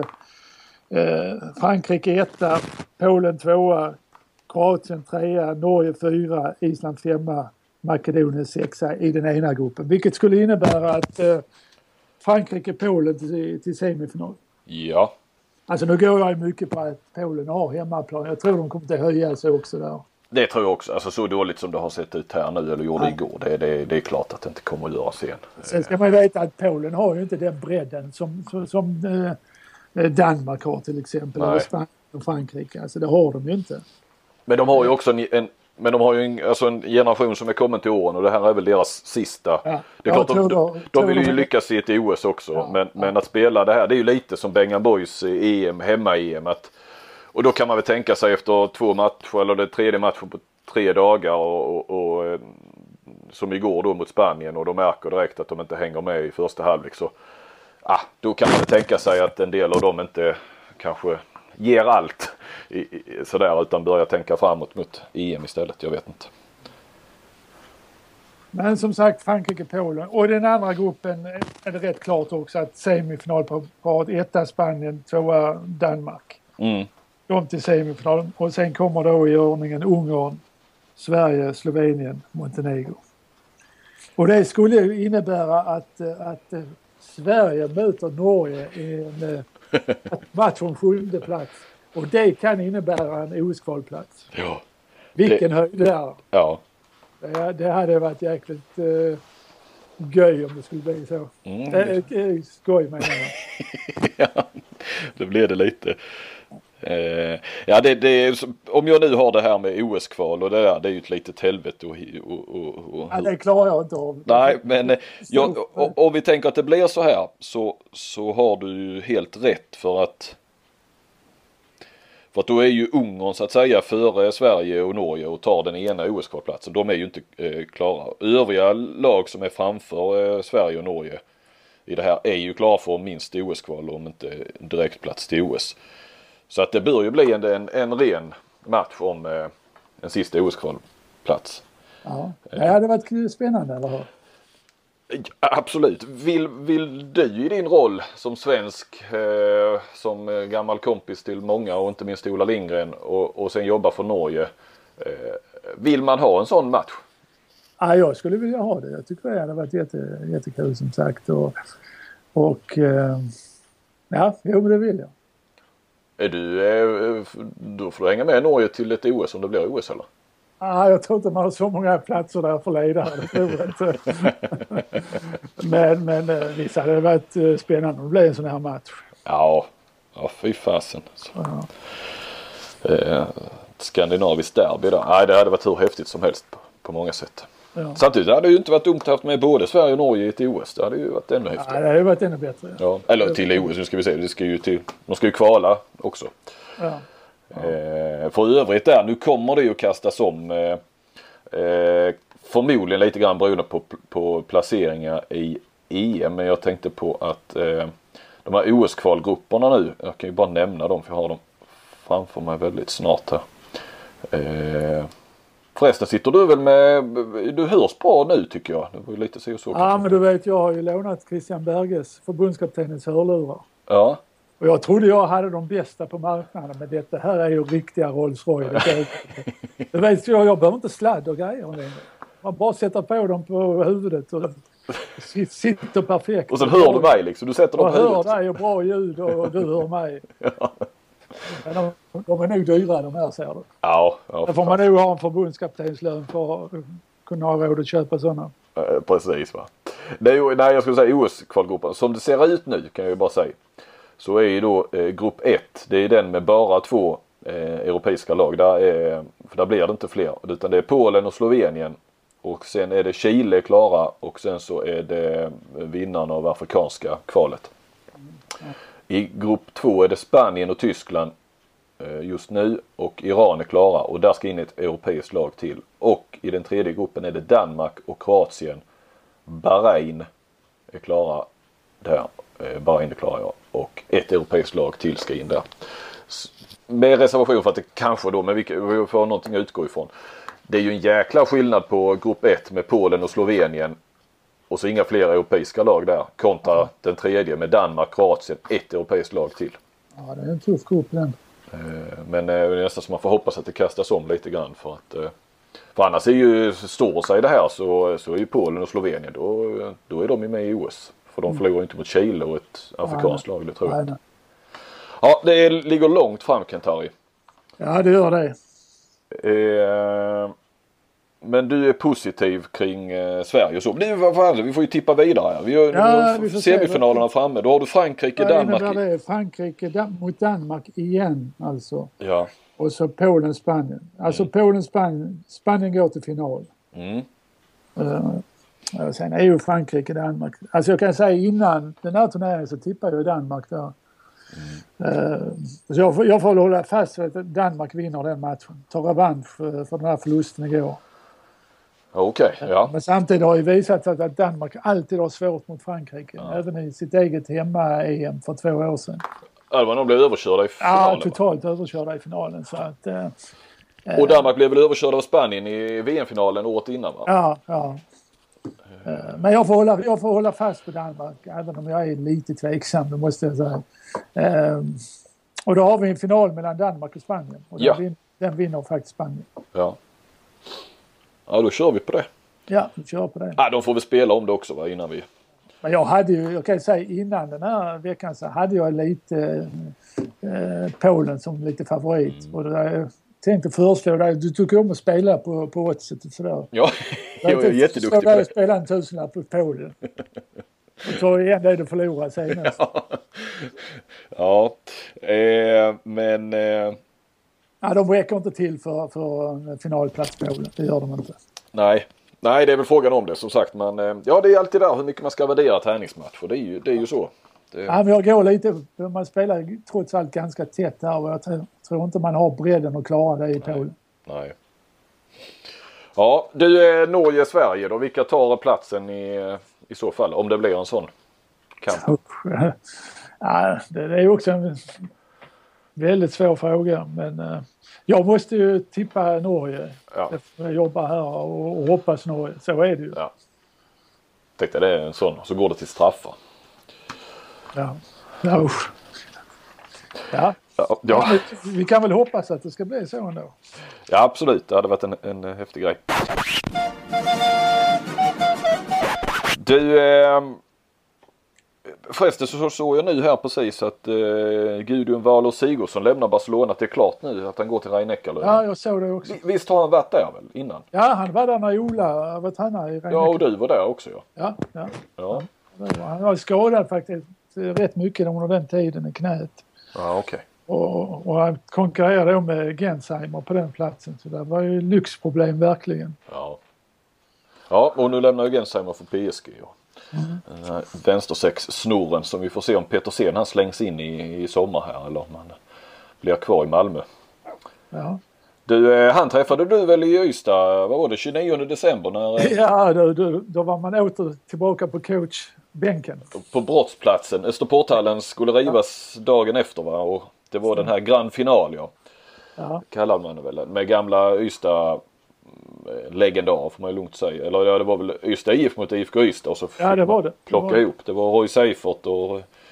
uh, Frankrike etta, Polen tvåa, Kroatien trea, Norge fyra, Island femma, Makedonien sexa i den ena gruppen. Vilket skulle innebära att uh, Frankrike, Polen till, till semifinal. Ja. Alltså nu går jag mycket på att Polen har hemmaplan. Jag tror de kommer att höja sig också där. Det tror jag också. Alltså så dåligt som det har sett ut här nu eller gjorde ja. igår. Det, det, det är klart att det inte kommer att göra sen. Sen ska man veta att Polen har ju inte den bredden som, som, som eh, Danmark har till exempel. Nej. Eller Spanien och Frankrike. Alltså det har de ju inte. Men de har ju också en... en Men de har ju en, alltså en generation som är kommit till åren och det här är väl deras sista. Ja, det är klart, de, de, de vill ju lyckas i ett O S också. Ja, men, ja. men att spela det här, det är ju lite som Bengan Boys E M, hemma-E M. Att, och då kan man väl tänka sig efter två matcher eller det tredje matchen på tre dagar och, och, och som igår då mot Spanien och de märker direkt att de inte hänger med i första halvlek. Så ah, då kan man väl tänka sig att en del av dem inte kanske... ger allt i, i, sådär utan börjar tänka framåt mot E M istället, jag vet inte. Men som sagt Frankrike, Polen och i den andra gruppen är det rätt klart också att semifinal på rad etta Spanien, tvåa Danmark. Mm. De till semifinal och sen kommer då i ordningen Ungern, Sverige, Slovenien, Montenegro. Och det skulle innebära att, att Sverige möter Norge i en match om sjunde plats. Och det kan innebära en O S-kvalplats. Ja. Vilken höjd där. Ja. Det, det hade varit jäkligt uh, göj om det skulle bli så. Mm. Äh, skoj menar jag. Ja, det blir det lite. Uh, ja, det, det, om jag nu har det här med O S-kval och det där, det är ju ett litet helvete. Och, och, och, och, ja, det klarar jag inte av. Nej, men jag, om vi tänker att det blir så här så, så har du ju helt rätt för att för att då är ju Ungern så att säga före Sverige och Norge och tar den ena O S-kvalplatsen. De är ju inte eh, klara. Övriga lag som är framför eh, Sverige och Norge i det här är ju klara för minst O S-kval om inte direktplats till O S. Så att det bör ju bli en, en, en ren match om eh, en sista O S-kvalplats. Ja, det hade varit spännande, eller hur? Absolut. Vill, vill du i din roll som svensk, eh, som gammal kompis till många och inte minst Ola Lindgren och, och sen jobba för Norge, eh, vill man ha en sån match? Ja, jag skulle vilja ha det. Jag tycker det hade varit jätte, jättekul som sagt. Och, och eh, ja, jo, det vill jag. Är du, eh, då får du hänga med Norge till ett O S om det blir O S eller? Ah, jag tror inte man har så många platser där för ledare. Det tror jag inte. men men visst hade det varit spännande om det blev en sån här match. Ja, ja fy fasen. Ja. Eh, skandinaviskt derby där. Nej, det hade varit hur häftigt som helst på, på många sätt. Ja. Samtidigt hade det ju inte varit dumt att haft med både Sverige och Norge i ett O S. Det hade ju varit ännu häftigare. Ja, det hade varit ännu bättre. Ja. Ja, eller till O S, nu ska vi se. Det ska ju till, de ska ju kvala också. Ja. Ja. Eh, för övrigt där, nu kommer det ju kastas om eh, eh, förmodligen lite grann beroende på, på placeringar i E M. Men jag tänkte på att eh, de här O S-kvalgrupperna nu, jag kan ju bara nämna dem för jag har dem framför mig väldigt snart här. Eh, förresten sitter du väl med, du hörs bra nu tycker jag. Det var ju lite så och så. Ja, kanske. men du vet, jag har ju lånat Christian Berges, förbundskaptenens hörlurar. Ja. Och jag trodde jag hade de bästa på marknaden, men detta här är ju riktiga Rolls-Royce. Du vet, jag, jag behöver inte sladd och grejer längre. Man bara sätter på dem på huvudet och sitter perfekt. Och sen hör du mig liksom, du sätter dem jag på huvudet. Jag hör dig och bra ljud och du hör mig. Ja. Men de, de är nog dyra de här, ser du. Ja. ja Där får man nog ha en förbundskaptenslön för att kunna ha råd att köpa sådana. Eh, precis va. Det är ju, nej jag skulle säga O S-kvalgruppen. Som det ser ut nu kan jag ju bara säga. Så är ju då eh, grupp ett, det är den med bara två eh, europeiska lag. Där, är, för där blir det inte fler. Utan det är Polen och Slovenien. Och sen är det Chile klara och sen så är det vinnarna av afrikanska kvalet. I grupp två är det Spanien och Tyskland eh, just nu och Iran är klara och där ska in ett europeiskt lag till. Och i den tredje gruppen är det Danmark och Kroatien. Bahrain är klara där. Eh, Bahrain är klara ja. Och ett europeiskt lag till ska in där. S- med reservation för att det kanske då, men vi, vi får någonting att utgå ifrån. Det är ju en jäkla skillnad på grupp ett med Polen och Slovenien. Och så inga fler europeiska lag där. Kontra mm. den tredje med Danmark, Kroatien, ett europeiskt lag till. Ja, det är en tuff grupp den. Men det är nästan som man får hoppas att det kastas om lite grann. För att för annars är ju, står sig det här så, så är ju Polen och Slovenien. Då, då är de ju med i O S. För de förlorar inte mot Chile och ett afrikanskt lag, det tror jag. Ja, det är, ligger långt fram, Kent-Harry. Ja, det gör det. Eh, men du är positiv kring eh, Sverige och så. Det, vad fan, vi får ju tippa vidare här. Vi har, ja, vi semifinalerna framme. Då har du Frankrike, ja, Danmark. Det är Frankrike Dan- mot Danmark igen alltså. Ja. Och så Polen, Spanien. Alltså mm. Polen, Spanien. Spanien går till final. Mm. Uh, sen är ju Frankrike, Danmark. Alltså jag kan säga innan den här turneringen så tippar jag Danmark där. Mm. Uh, så jag får, jag får hålla fast vid att Danmark vinner den matchen. Tar revansch för, för den här förlusten igår. Okej, okay, ja. Men samtidigt har ju visat att Danmark alltid har svårt mot Frankrike. Ja. Även i sitt eget hemma-E M för två år sedan. Ja, de blev överkörda i finalen. Ja, totalt va? överkörda i finalen. Så att, eh, och Danmark blev väl överkörda av Spanien i V M-finalen året innan va? Ja, ja. Eh, men jag får, hålla, jag får hålla fast på Danmark. Även om jag är lite tveksam, det måste jag säga. Eh, och då har vi en final mellan Danmark och Spanien. Och ja. den, vin, den vinner faktiskt Spanien. Ja. Ja, då kör vi på det. Ja, vi kör på det. Ja, de får väl spela om det också va, innan vi... Men jag hade ju, jag kan säga innan den här veckan så hade jag lite eh, Polen som lite favorit. Mm. Och det där, jag tänkte föreslå dig, du tycker om att spela på, på oddset och sådär. Ja, jag är jätteduktig på det. Jag spela en tusenlapp på Polen. Och ta igen det du förlorar senast. Ja, ja eh, men... Eh... Ja, de räcker inte till för, för en finalplats Polen, det gör de inte. Nej. Nej, det är väl frågan om det som sagt. Men, ja, det är alltid där hur mycket man ska värdera träningsmatcher. Det är ju, det är ju så. Det... Ja, men jag går lite, man spelar trots allt ganska tätt där och jag tror, tror inte man har bredden att klara det i Polen. Nej. Ja, du är Norge-Sverige då. Vilka tar platsen i, i så fall? Om det blir en sån kamp. Ja, det, det är också en väldigt svår fråga. Men uh, jag måste ju tippa Norge. Ja. Jag jobbar här och, och hoppas Norge. Så är det ju. Ja. Jag tänkte det är en sån. Så går det till straffar. Ja. Ja, usch. Ja. Ja, ja. Vi kan väl hoppas att det ska bli så ändå. Ja, absolut. Det hade varit en, en häftig grej. Du, eh, förresten så såg jag nu här precis att eh, Gudjon Wahlöö Sigurdsson lämnar Barcelona. Det är klart nu att han går till Rhein-Neckar. Ja, jag såg det också. Visst har han varit där väl innan? Ja, han var där när Ola var tränare i Rhein-Neckar. Ja, och du var där också ja. Ja, ja. Ja. ja. Han var skadad faktiskt rätt mycket under den tiden i knät. Ja, okej. Okay. Och, och han konkurrerade då med Gensheimer på den platsen. Så det var ju lyxproblem verkligen. Ja. Ja, och nu lämnar ju Gensheimer för P S G. Ja. Mm. Vänstersex-snoren som vi får se om Petersen han slängs in i, i sommar här eller om han blir kvar i Malmö. Ja. Du, han träffade du väl i Ystad, vad var det, tjugonionde december? När, ja, då, då, då var man åter tillbaka på coachbänken. På brottsplatsen. Österporthallen skulle rivas ja. dagen efter, va? Och det var den här grand final, ja. ja. Kallar man det väl. Med gamla Ystad legendar får man ju lugnt säga. Eller ja, det var väl Ystad I F mot I F K Ystad och så ja, det var det. plocka det var... ihop. Det var Roy Seifert och,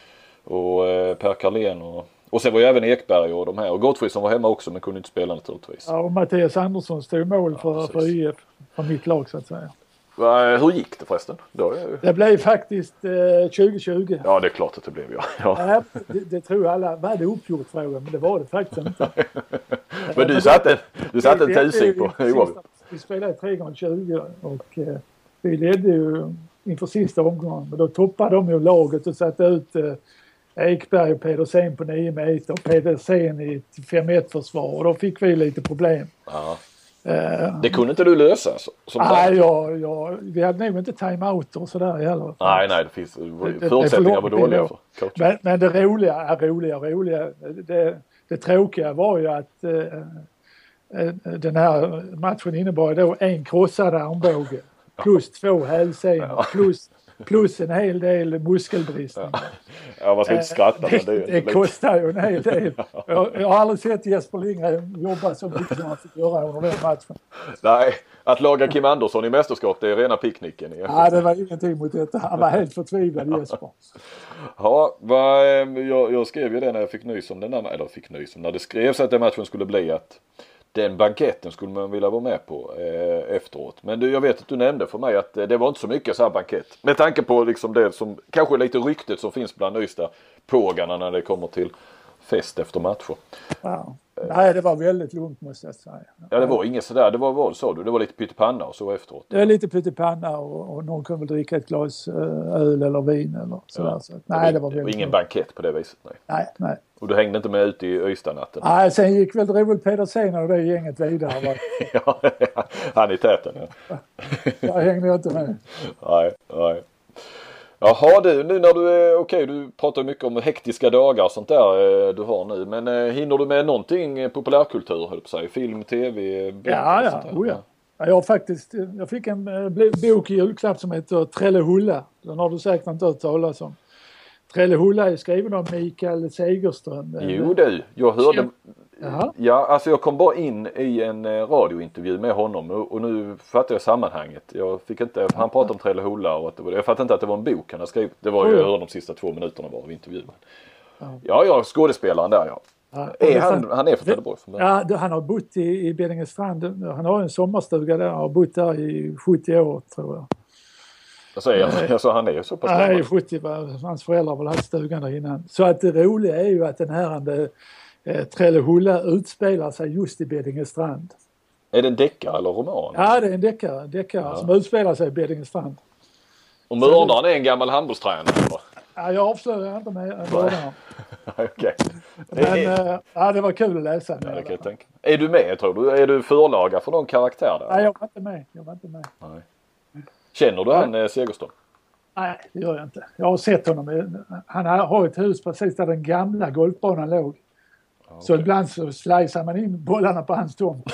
och eh, Per Carlén och Och sen var ju även Ekberg och de här. Och Gottfridsson var hemma också men kunde inte spela naturligtvis. Ja, och Mattias Andersson stod mål för, ja, för I F. För mitt lag så att säga. Va, hur gick det förresten? Då är ju... Det blev faktiskt eh, tjugo tjugo. Ja, det är klart att det blev, ja. ja. ja det, det tror alla. Var det uppgjort frågan? Men det var det faktiskt inte. men du satte en, du satte en tusing på. Sista, vi spelade tre gånger tjugo och eh, vi ledde ju inför sista omgången. Men då toppade de ju laget och satte ut eh, Ekberg och Pedersen på nio meter och Pedersen i ett fem ett försvar och då fick vi lite problem. Ja. Uh, det kunde inte du lösa? Som nej, ja, ja, vi hade nog inte timeout och sådär heller. Nej, nej, det finns det, förutsättningar var dåliga för coachen. Men, men det roliga är roliga, roliga. Det, det tråkiga var ju att uh, den här matchen innebar då en krossad armbåge plus två hälsenor ja. plus Plus en hel del muskelbristning. Ja, ja man ska inte skratta. Det, men det, det kostar ju en hel del. Jag, jag har aldrig sett Jesper Lindgren jobba så mycket som han fick göra under den matchen. Nej, att laga Kim Andersson i mästerskap det är rena picknicken. Ja, det var ingenting mot detta. Han var helt förtvivlad Jesper. Ja, vad, jag, jag skrev ju det när jag fick nys om den där, eller fick nys om när det skrevs att den matchen skulle bli att den banketten skulle man vilja vara med på eh, efteråt. Men du, jag vet att du nämnde för mig att eh, det var inte så mycket så här bankett. Med tanke på liksom det som kanske lite ryktet som finns bland Ystad pågarna när det kommer till fest efter matcher. Ja. Nej, det var väldigt lugnt måste jag säga. Ja, det var inget sådär. Det var vad sa du? Det var lite pyttipanna och så efteråt. Det var lite pyttipanna och, och någon kunde väl dricka ett glas öl eller vin eller sådär. Ja. Så, nej, det var, det var ingen bankett på det viset. Nej, nej. nej. Och du hängde inte med ute i Ystad-natten? Nej, sen gick väl Roel Pedersen och det gänget vidare. ja, han i täten. Ja. Jag hängde inte med. nej, nej. Jaha du, nu när du är okej, okay, du pratar mycket om hektiska dagar och sånt där du har nu. Men hinner du med någonting populärkultur, höll på sig? Film, tv, bok? Ja, ja, oh, ja. Jag har faktiskt, jag fick en bok i julklapp som heter Trellehulla. Den har du säkert inte hört talas om. Trellehulla är skriven av Mikael Segerström. Jo du, jag hörde... Jaha. Ja, alltså jag kom bara in i en radiointervju med honom och nu fattar jag sammanhanget. Jag fick inte, han pratade om Trellehulla och att det var, jag fattade inte att det var en bok han har skrivit. Det var ju, jag hörde de sista två minuterna bara av intervjun. Ja, ja, ja skådespelaren där ja. ja är han, han är från Trelleborg. Ja, han har bott i, i Beddingestrand. Han har en sommarstuga där och har bott där i sjuttio år tror jag. Alltså, jag, alltså han är ju så pass gammal. Nej, sjuttio, hans föräldrar har väl haft stugan där innan. Så att det roliga är ju att den här eh, Trellehulla utspelar sig just i Beddingestrand. Är det en deckare eller roman? Ja, det är en deckare, deckare ja. Som utspelar sig i Beddingestrand. Och mördaren är en gammal handbollstränare? Ja, jag avslöjar inte med mördaren. Okej. Men äh, ja, det var kul att läsa. Ja, det kan jag tänka. Är du med tror du? Är du förlaga för någon karaktär där? Nej, jag var inte med. Jag var inte med. Nej. Känner du han eh, Segerström? Nej, det gör jag inte. Jag har sett honom. Han har ett hus precis där den gamla golfbanan låg. Okay. Så ibland så slicear man in bollarna på hans tomt.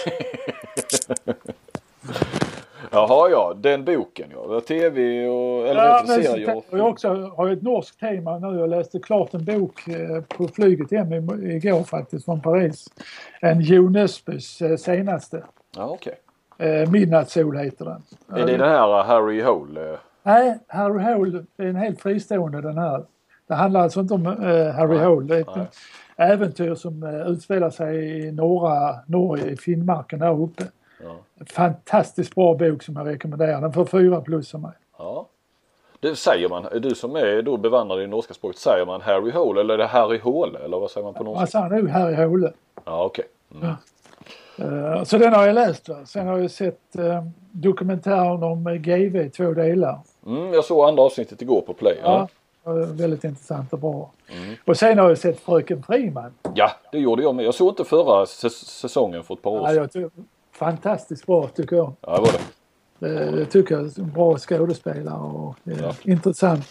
Jaha, ja. Den boken, ja. Tv och... Eller ja, men, serier. Och jag också har ett norskt tema nu. Jag läste klart en bok på flyget hem igår faktiskt från Paris. En Jo Nesbys senaste. Ja, okej. Okay. Midnattssol heter den. Är det den här Harry Hole? Nej, Harry Hole är en helt fristående den här. Det handlar alltså inte om uh, Harry nej, Hole. Det är ett nej. äventyr som uh, utspelar sig i norra Norge, i Finnmarken där uppe. Ja. Fantastiskt bra bok som jag rekommenderar. Den får fyra plus av mig. Ja. Det säger man, du som är då bevandrad i det norska språket, säger man Harry Hole eller är det Harry Hole eller vad säger man på norska? Man säger nu Harry Hole. Ja, okej. Okay. Mm. Ja. Uh, så den har jag läst. Va? Sen har jag sett uh, dokumentären om G V, två delar. Mm, jag såg andra avsnittet igår på Play. Ja, ja. Väldigt intressant och bra. Mm. Och sen har jag sett Fröken Friman. Ja, det gjorde jag med. Jag såg inte förra s- säsongen för ett par år sedan. Ja, jag tycker, fantastiskt bra tycker jag. Ja, det var det. Det, det tycker jag är en bra skådespelare och Ja. intressant.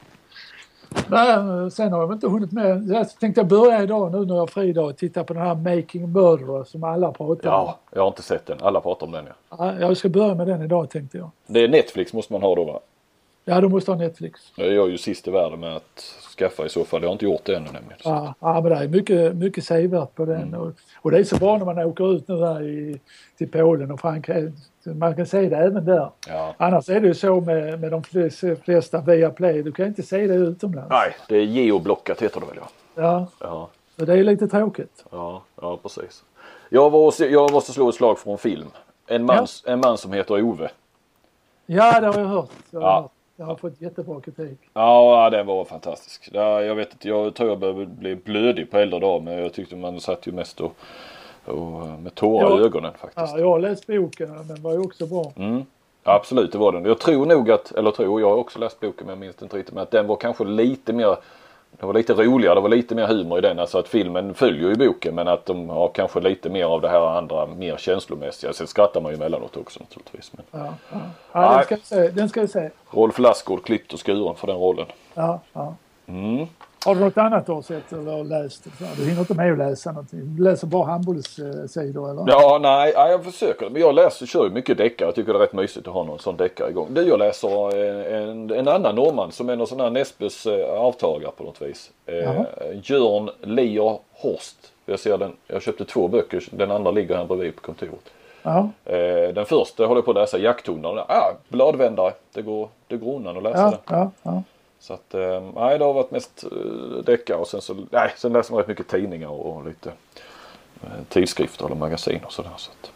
Men sen har jag inte hunnit med. Jag tänkte börja idag nu när jag är fri idag och titta på den här Making Murderer som alla pratar om. Ja, jag har inte sett den. Alla pratar om den, ja. Ja, jag ska börja med den idag tänkte jag. Det är Netflix måste man ha då, va? Ja, du måste ha Netflix. Jag är ju sist i världen med att skaffa i så fall. Jag har inte gjort det ännu nämligen. Ja, ja, men det är mycket, mycket sevärt på den. Mm. Och, och det är så bra när man åker ut nu här i, till Polen och Frankrike. Man kan se det även där. Ja. Annars är det ju så med, med de flesta, flesta via Play. Du kan inte se det utomlands. Nej, det är geoblockat heter det väl, ja. Ja, Ja, så det är lite tråkigt. ja, ja precis. Jag, var, jag måste slå ett slag från film. En man, Ja. en man som heter Ove. Ja, det har jag hört. Jag har, Ja. hört. Jag har fått jättebra kritik. Ja, den var fantastisk. Ja, jag vet inte, jag tror jag började bli blödig på äldre dag, men jag tyckte man satt ju mest och, och med tårar Ja. i ögonen faktiskt. Ja, jag har läst boken och den var ju också bra. Mm. Ja, absolut, det var den. Jag tror nog att, eller tror, jag har också läst boken men jag minns inte riktigt, men att den var kanske lite mer, det var lite roligare, det var lite mer humor i den. Alltså att filmen följer ju boken men att de har kanske lite mer av det här andra, mer känslomässiga. Sen skrattar man ju emellanåt också naturligtvis. Men... Ja, ja. Ja, den, ska jag se. den ska jag se. Rolf Lassgård klippt och skuren för den rollen. Ja, ja. Mm. Har du något annat du har sett eller läst? Du hinner inte med att läsa någonting. Du läser bara handbollssidor eller? Ja, nej, ja, jag försöker. Men jag läser, kör ju mycket deckare. Jag tycker det är rätt mysigt att ha någon sån deckare igång. Det jag läser en, en annan norrman som är någon sån här Nesbys avtagare på något vis. Eh, Jörn Lier Horst. Jag ser den, jag köpte två böcker. Den andra ligger här bredvid på kontoret. Ja. Eh, den första håller jag på att läsa Jakttonerna. Ah, bladvändare. Det går, det går undan att läsa Ja, den. ja, ja. Så att, eh, nej, det har varit mest eh, deckare och sen så, nej, sen läser man rätt mycket tidningar och, och lite eh, tidskrifter eller magasin och sådär. Så att.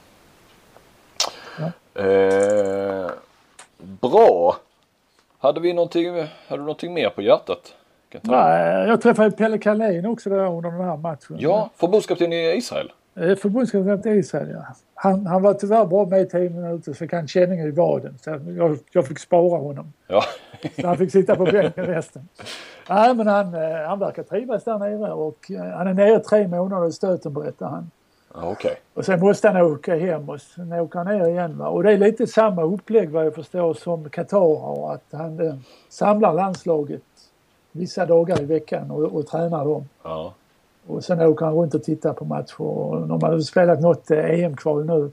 Ja. Eh, bra! Hade vi någonting, hade du någonting mer på hjärtat? Kan jag ta? Nej, jag träffade Pelle Kalén också där under den här matchen. Ja, förbundskapten i Israel. Förbundskapten i Israel, ja. Han, han var tyvärr bara med i tio minuter så fick han känning i vaden. Så jag, jag fick spara honom. Ja. Så han fick sitta på bänken resten. Nej, men han, han verkar trivas där nere och han är nere tre månader i stöten, berättar han. Okej. Okay. Och sen måste han åka hem och sen åker han ner igen. Va? Och det är lite samma upplägg vad jag förstår som Qatar har. Att han eh, samlar landslaget vissa dagar i veckan och, och tränar dem. Ja. Och sen åker han runt och tittar på matcher. Och när man har spelat något eh, E M-kval nu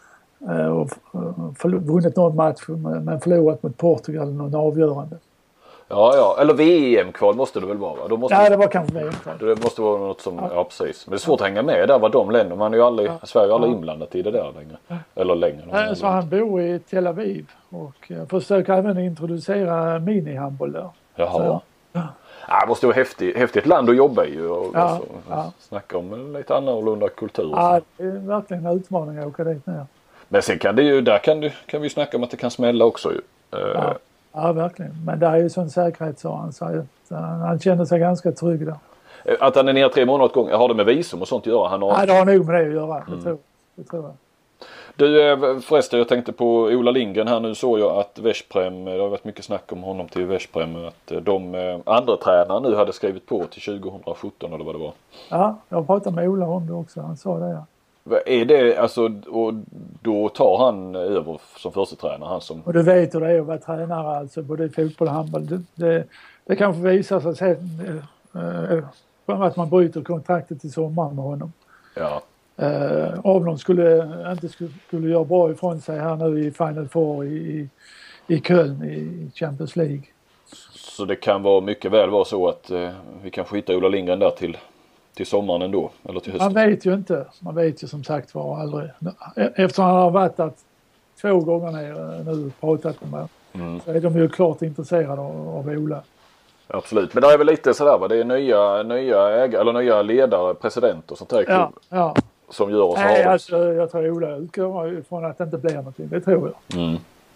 eh, och för, vunnit någon match men förlorat mot Portugal någon avgörande. Ja, ja. Eller V M-kval måste det väl vara, va? Då måste Nej, det, det var kanske V M-kval. det måste vara något som, ja. Ja. ja precis. Men det är svårt att hänga med där vad de länder, man är ju aldrig, Ja. Sverige är aldrig Ja. inblandat i det där längre. Eller längre. Nej, så han bor i Tel Aviv och eh, försöker även introducera minihandboll där. Jaha. Så, ja. Ja, det måste vara häftigt, häftigt land att jobba i och, Ja, och så, ja. snacka om en lite annorlunda kultur. Ja, det är verkligen en utmaning att åka dit ner. Men sen kan det ju, där kan, du, kan vi snacka om att det kan smälla också ju. Ja, Uh, ja verkligen. Men det är ju sån säkerhet så han säger att han, han känner sig ganska trygg där. att han är nere tre månader åt gång, har det med visum och sånt att göra? Han har... Ja, det har nog med det att göra. Det, Mm. tror, det tror jag. Du, förresten, jag tänkte på Ola Lindgren här. Nu såg jag att Veszprem, det har varit mycket snack om honom till Veszprem, att de andra tränare nu hade skrivit på till tjugosjutton eller vad det var. Ja, jag pratade med Ola om det också. Han sa det, ja. Är det, alltså, och då tar han över som första tränare, han som... Och du vet hur det är att vara tränare, alltså både i fotboll och handboll. Det, det, det kanske visar sig sen äh, äh, att man bryter kontraktet i sommaren med honom. Ja. Uh, Avlon skulle inte skulle, skulle göra bra ifrån sig här nu i Final Four i, i, i Köln i Champions League. Så det kan vara mycket väl vara så att eh, vi kanske hittar Ola Lindgren där till, till sommaren ändå, eller till hösten. Man vet ju inte. Man vet ju som sagt var aldrig. Eftersom han har varit att två gånger ner nu och pratat med mig, Mm. så är de ju klart intresserade av, av Ola. Absolut, men det är väl lite sådär, va? Det är nya, nya ägare eller nya ledare, president och sånt där Ja, ja. som gör oss Nej, ha alltså, jag tror Ola utgår ifrån att det inte blir någonting. Det tror jag. mm.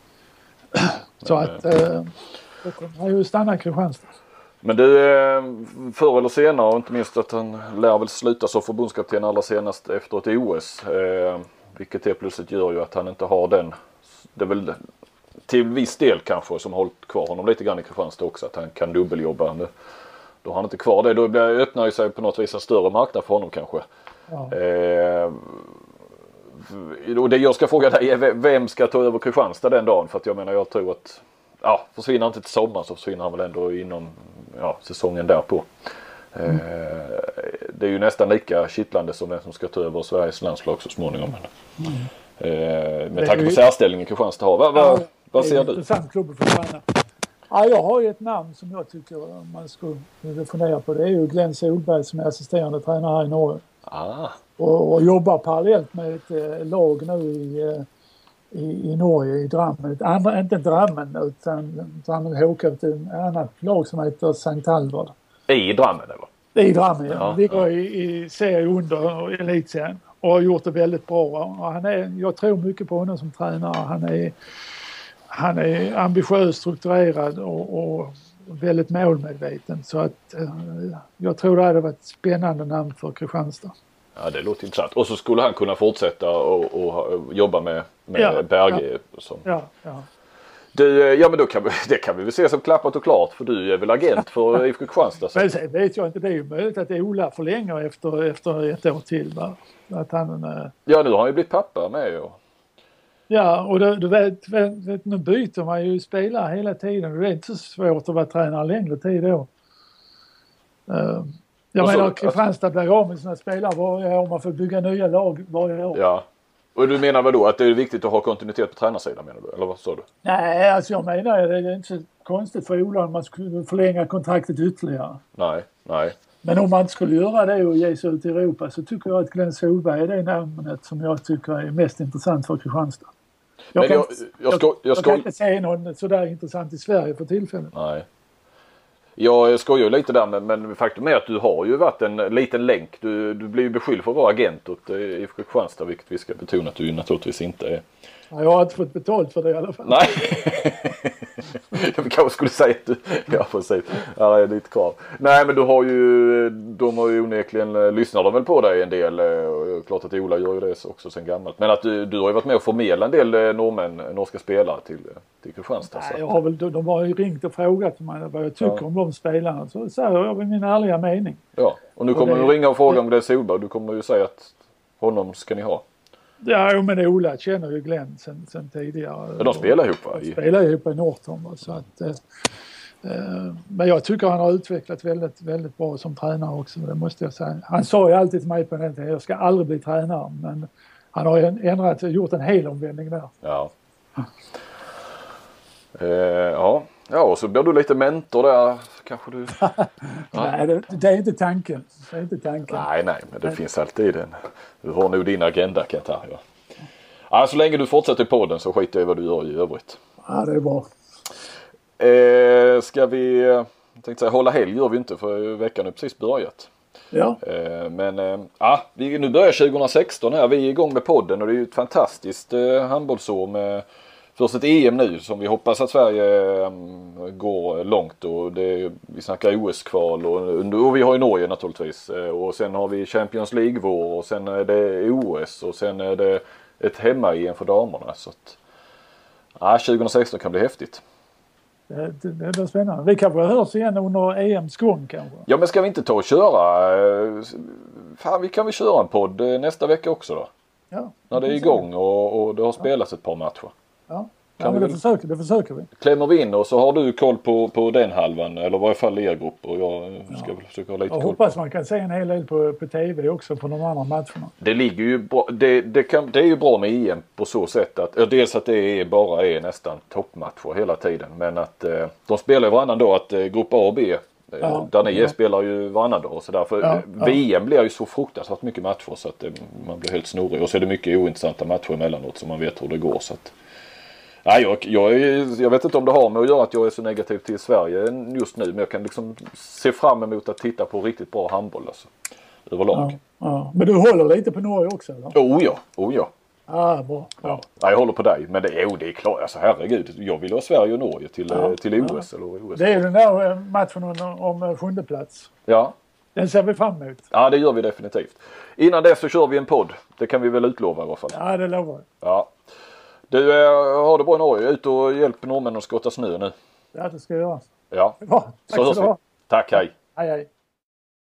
Så Men, att eh, då kommer han ju stanna i Kristianstad. Men du, eh, förr eller senare, och inte minst att han lär väl sluta som förbundskapten allra senast efter ett O S. Eh, vilket helt plötsligt gör ju att han inte har den, det är väl till viss del kanske som har hållit kvar honom lite grann i Kristianstad också, att han kan dubbeljobba. Nu, då har han inte kvar det, då blir, öppnar ju sig på något vis en större marknad för honom kanske. Ja. Eh, och det jag ska fråga dig är vem ska ta över Kristianstad den dagen? För att jag menar jag tror att ja, försvinner inte till sommar så försvinner han väl ändå inom ja, säsongen därpå. Mm. Eh, det är ju nästan lika kittlande som vem som ska ta över Sveriges landslag så småningom. Mm. Eh, med tanke på särställningen Kristianstad har. Va, va, ja, vad ser du? Intressant klubb för träna. Ja, jag har ju ett namn som jag tycker man skulle fundera på. Det är ju Glenn Solberg som är assisterande tränare här i Norge. Ah. Och, och jobbar parallellt med ett eh, lag nu i, i, i Norge, i Drammen. Andra, inte Drammen utan Drammen H K, ett annat lag som heter Sankt Halvard. I Drammen eller? I Drammen, ja. ja. Ligger ja. i, i serie under elitserien och har gjort det väldigt bra. Och han är, jag tror mycket på honom som tränare. Han är, han är ambitiös, strukturerad och, och väldigt målmedveten. Så att eh, jag tror det hade varit ett spännande namn för Kristianstad. Ja, det låter intressant. Och så skulle han kunna fortsätta och, och, och jobba med, med ja, Berge. Ja, som... ja, ja. Du, ja men då kan vi, det kan vi väl se som klappat och klart för du är väl agent för I F K Kristianstad. Men sen vet jag inte, det är ju möjligt att Ola förlänger efter, efter ett år till. Va? Att han, äh... Ja, nu har han ju blivit pappa med. Och... Ja, och du, du vet, vet, nu byter man ju spelare hela tiden. Det är inte så svårt att vara tränare längre tid då. Uh, jag så, menar, Kristianstad blir av med sina spelare varje år. Man får bygga nya lag varje år. Ja. Och du menar väl då att det är viktigt att ha kontinuitet på tränarsidan menar du? Eller vad sa du? Nej, alltså jag menar det är inte så konstigt för Ola om man skulle förlänga kontraktet ytterligare. Nej, nej. Men om man inte skulle göra det och ge sig ut i Europa så tycker jag att Glenn Solberg är det namnet som jag tycker är mest intressant för Kristianstad. Jag, Men kan, jag, jag, ska, jag, jag ska... kan inte se någon sådär intressant i Sverige för tillfället. Nej. Jag skojar ju lite där men, men faktum är att du har ju varit en liten länk. Du, du blir ju beskylld för att vara agent åt I F K Kristianstad, vilket vi ska betona att du naturligtvis inte är. Ja, jag har inte fått betalt för det i alla fall. Nej. Jag kanske skulle säga att du, ja precis, här är ditt krav. Nej men du har ju, de har ju onekligen, lyssnar de väl på dig en del, och klart att Ola gör ju det också sen gammalt. Men att du, du har ju varit med och förmedla en del norrmän, norska spelare till, till Kristianstad. Nej, jag har väl, de har ju ringt och frågat mig vad jag tycker ja. om de spelarna. Så säger jag min ärliga mening. Ja, och nu kommer och det, du ringa och fråga om det är Solberg. Du kommer ju säga att honom ska ni ha. Ja, men Ola känner ju Glenn sen, sen tidigare. Ja, de spelar ihop va? De spelar ihop i Norrtorp. Så att, eh, men jag tycker han har utvecklat väldigt, väldigt bra som tränare också. Det måste jag säga. Han sa ju alltid till mig på den tiden, jag ska aldrig bli tränare. Men han har ändrat, gjort en hel omvändning där. Ja. eh, ja. Ja, och så blir du lite mentor där, kanske du... Ja. Nej, det, det är inte tanken. Det är inte tanken. Nej, nej, men det nej. finns alltid en... Du har nog din agenda, kan jag ta. Ja. Ja, så länge du fortsätter på den så skiter jag i vad du gör i övrigt. Ja, det är bra. Eh, ska vi... Jag tänkte säga, hålla helg gör vi inte för veckan är precis börjat. Ja. Eh, men eh, ja, vi, nu börjar tjugo sexton här. Vi är igång med podden och det är ju ett fantastiskt eh, handbollsår med... Först ett E M nu som vi hoppas att Sverige um, går långt och det, vi snackar O S-kval och, och vi har ju Norge naturligtvis och sen har vi Champions League vår och sen är det O S och sen är det ett hemma-E M för damerna så att ja, tjugo sexton kan bli häftigt. Det, det, det blir spännande. Vi kanske hörs igen under E M:s gång kanske. Ja men ska vi inte ta och köra fan vi kan väl köra en podd nästa vecka också då. Ja. När det är igång och, och det har spelats ett par matcher. Ja, ja men det försöker, det försöker vi. Klämmer vi in och så har du koll på, på den halvan eller i varje fall er grupp och jag ska ja. försöka ha lite jag koll hoppas på. Man kan se en hel del på, på tv också på de andra matcherna. Det ligger ju bra, det, det, kan, det är ju bra med E M på så sätt att dels att det är, bara är nästan toppmatcher hela tiden men att eh, de spelar varannan dag att eh, grupp A och B ja, där ni ja. spelar ju varannan dag så därför ja, ja. V M blir ju så fruktansvärt mycket matcher så att eh, man blir helt snorig och så är det mycket ointressanta matcher emellanåt så man vet hur det går så att nej, jag, jag, är, jag vet inte om det har med att göra att jag är så negativ till Sverige just nu men jag kan liksom se fram emot att titta på riktigt bra handboll alltså, överlag. Ja, ja. Men du håller lite på Norge också eller? Oh ja, oh ja. Ah, bra. Ja. Ja, jag håller på dig men det, oh, det är klart, alltså herregud, jag vill ha Sverige och Norge till, ja, till O S. Ja. Eller O S. Det är den där matchen om, om sjunde plats. Ja. Den ser vi fram emot. Ja, det gör vi definitivt. Innan det så kör vi en podd, det kan vi väl utlova i alla fall. Ja, det lovar jag. Ja. Du har det bra i Norge. Ut och hjälp norrmännen att skotta snö nu. Ja, det ska jag göra. Ja. Bra. Tack så hörs vi. ha. Tack, hej. Hej, hej.